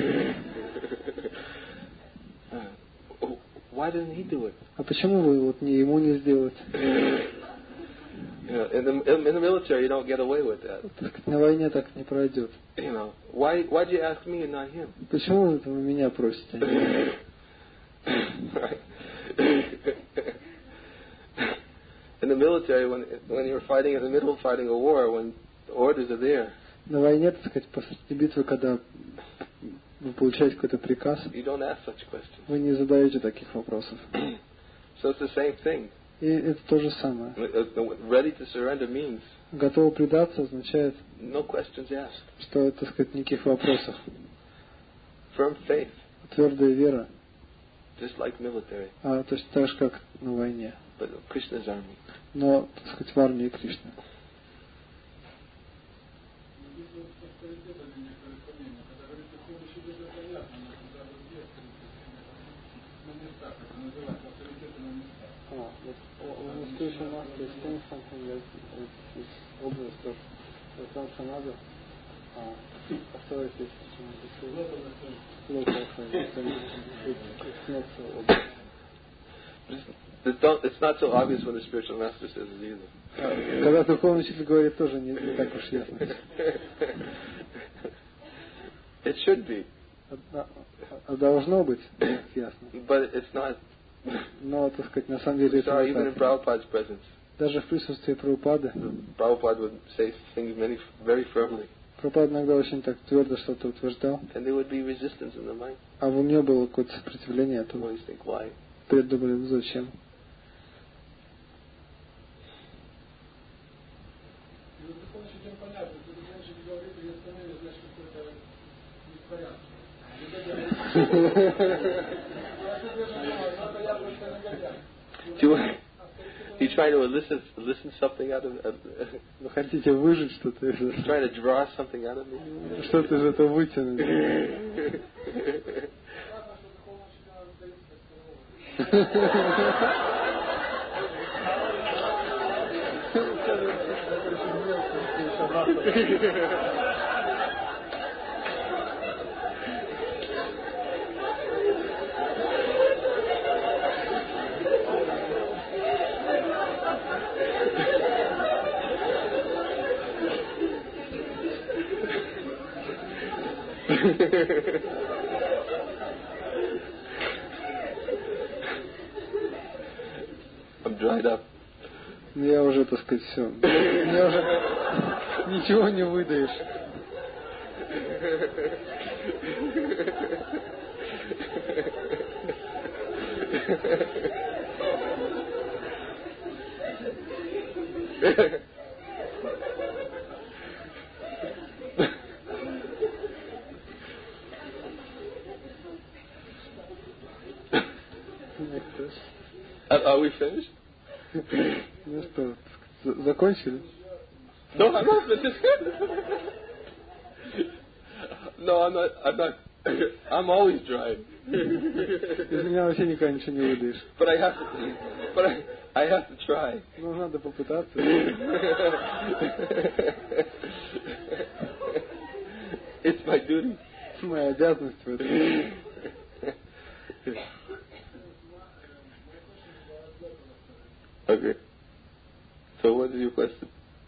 Uh, why didn't he do it? А почему вы вот не ему не сделать? You know, in the in, in the military, you don't get away with that. Так сказать, на войне так не пройдет. You know, why why do you ask me and not him? Почему вы это меня просите? а не его? Right. In the military, when when you're fighting in the middle of fighting a war, when the orders are there, На войне, так сказать, посреди битвы, когда вы получаете какой-то приказ, you don't ask such questions. вы не задаете таких вопросов. So it's the same thing. И это то же самое. Ready to surrender means Готово предаться означает, no questions asked. что, так сказать, никаких вопросов. Firm faith, Твердая вера, just like military, а, то есть так же, как на войне. but Krishna's army. Но, так сказать, в армии Кришны. А, вот он услышал нас, то есть saying something that is obvious, that that also надо authorities to local authorities, and it's not so obvious. It's, don't, it's not so obvious when the spiritual master says it either. Когда духовный учитель говорит, тоже не, не так уж ясно. It should be, А, а должно быть ясно. but it's not. Но, так сказать, на самом деле это Sorry, не even in так. Prabhupada's presence, Даже в присутствии Прабхупады, Prabhupada would say things many, very firmly, Прабхупада иногда очень так твердо что-то утверждал, and there would be resistance in the mind. а в уме было какое-то сопротивление You этому. always think, why? Придумали, ну зачем? Do you, you trying to elicit, elicit something out of? Uh, Вы хотите выжать что-то из этого? Trying to draw something out of me? Что-то из этого вытянуть. I'm dried up. Я уже, так сказать, все. Мне уже ничего не выдаешь. Are, are we finished? Ну что, закончили? No, I'm not finished. No, I'm not. I'm not. I'm always dry. Из меня вообще никогда ничего не выдаешь. But I have to. But I, I have to try. Ну, надо попытаться. It's my duty. Моя обязанность в этом. Okay. So what is your question?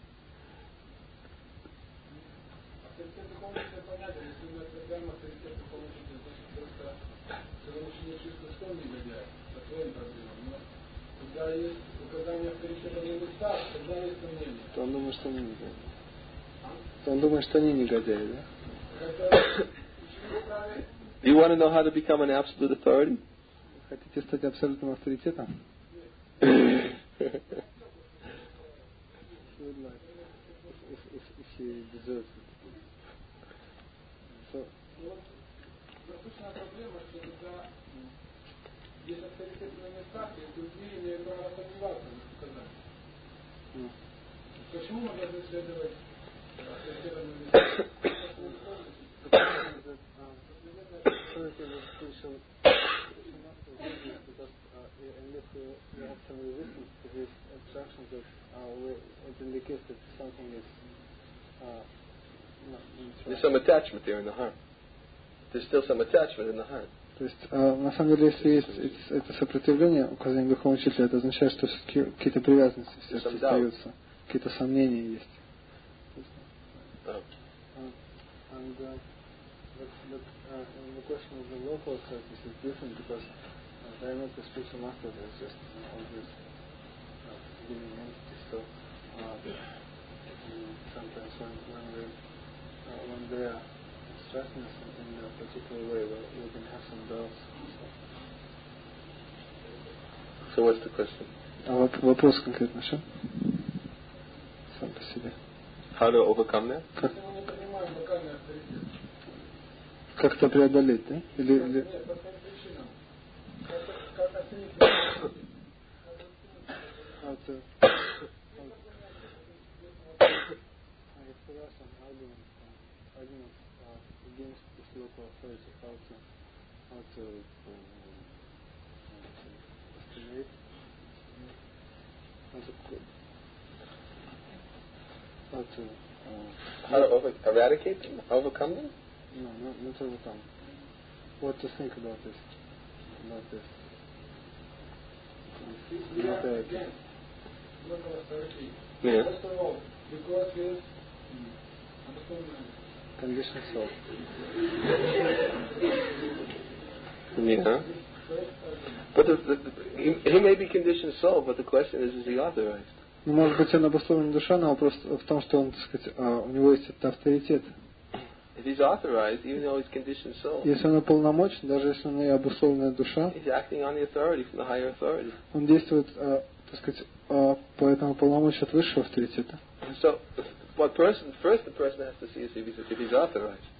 То он думает, что они негодяи. То он думает, что они негодяи, да? Do you want to know how to become an absolute authority? Хотите стать абсолютным авторитетом? Насущная проблема, что когда есть авторитет на местах, и другие имеют право сомневаться в их показаниях. Почему мы должны следовать авторитетам на местах? Unless we have some resistance to this abstraction, that uh, we, it indicates that something is uh, not, not There's some attachment there in the heart. There's still some attachment in the heart. То есть, э, на самом деле, если есть это сопротивление указанию духовного учителя, это означает, что все-таки какие-то привязанности в сердце остаются, какие-то сомнения есть. Oh. And uh, but, but uh, the question of the local authorities is different because uh, they are not the spiritual master, they are just uh, all these uh, living entities. So uh, sometimes when when we uh, when they are instructing us in a particular way, we, we can have some doubts. So what's the question? А вопрос конкретно что? Сам по себе. How to overcome that? Как, как это преодолеть, да? Или, или... Нет, по своим причинам. Как оценить? How to... Against this local authority, how to how to um, estimate, how to how to uh, How to over, eradicate them? Overcome them? no, not not overcome. What to think about this? About this? Not uh, Against local authority. Yeah. First of all, because he is understanding. condition soul. Yeah. But the, the, the, he, he may be conditioned soul, but the question is, is he authorized? Ну, может быть, он обусловлен душа, но вопрос в том, что он, так сказать, у него есть этот авторитет. If he's authorized, even though he's conditioned soul, Если он уполномочен, даже если он и обусловленная душа, he's acting on the authority from the higher authority. он действует, так сказать, по этому полномочию от высшего авторитета. So, what person first the person has to see is if he's, if he's authorized.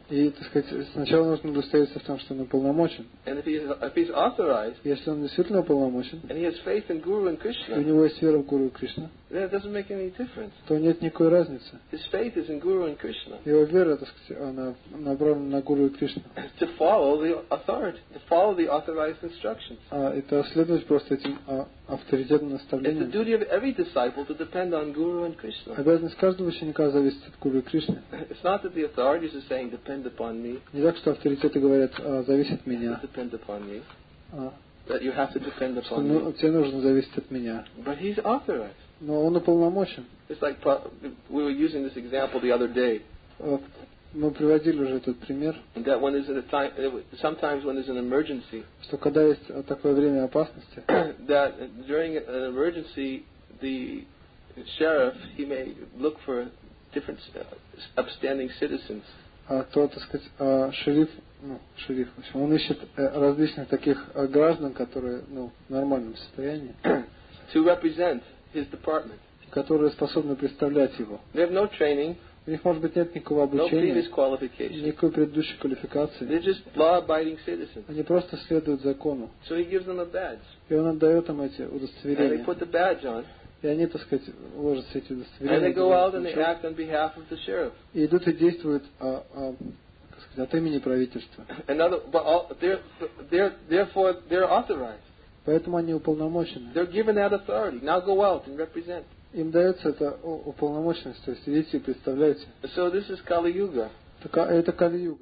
И, так сказать, сначала нужно удостовериться в том, что он уполномочен. And if he is, if he's authorized, Если он действительно уполномочен, and he has faith in Guru and и у Krishna, него есть вера в Гуру и Кришну, then it doesn't make any difference. то нет никакой разницы. His faith is in Guru and Krishna. Его вера, так сказать, она направлена на Гуру и Кришну. To follow the authority, to follow the authorized instructions. А это следовать просто этим а, авторитетным It's the наставлениям. duty of every disciple to depend on Guru and Krishna. Обязанность каждого ученика зависит от Гуру и Кришны. It's not that the authorities are saying, depend upon me, Не так, что авторитеты говорят, а, зависит от меня, depend upon me, а, that you have to depend что upon ну, me. тебе нужно зависеть от меня. But he's authorized. Но он уполномочен. It's like pro- we were using this example the other day. Вот. Мы приводили уже этот пример, That when there's a time, sometimes when there's an emergency, что когда есть такое время опасности, that during an emergency, the sheriff, he may look for different uh, upstanding citizens. а, то, так сказать, а, шериф, ну, шериф, в общем, он ищет э, различных таких э, граждан, которые, ну, в нормальном состоянии, to represent his department. которые способны представлять его. They have no training, У них, может быть, нет никакого no обучения, previous qualification. никакой предыдущей квалификации. They're just law-abiding citizens. Они просто следуют закону. So he gives them a badge. И он отдает им эти And they удостоверения. put the badge on. И они, так сказать, ложатся эти And they удостоверения. go out and they делают act on behalf of the sheriff. И идут и действуют а, а, как сказать, от имени правительства. Another, but all, they're, they're, therefore, they're authorized. Поэтому они уполномочены. They're given that authority. Now go out and represent. Им дается эта у- уполномоченность, то есть идите и представляйте. So this is Kali Yuga. Это, ка- это Кали-юга.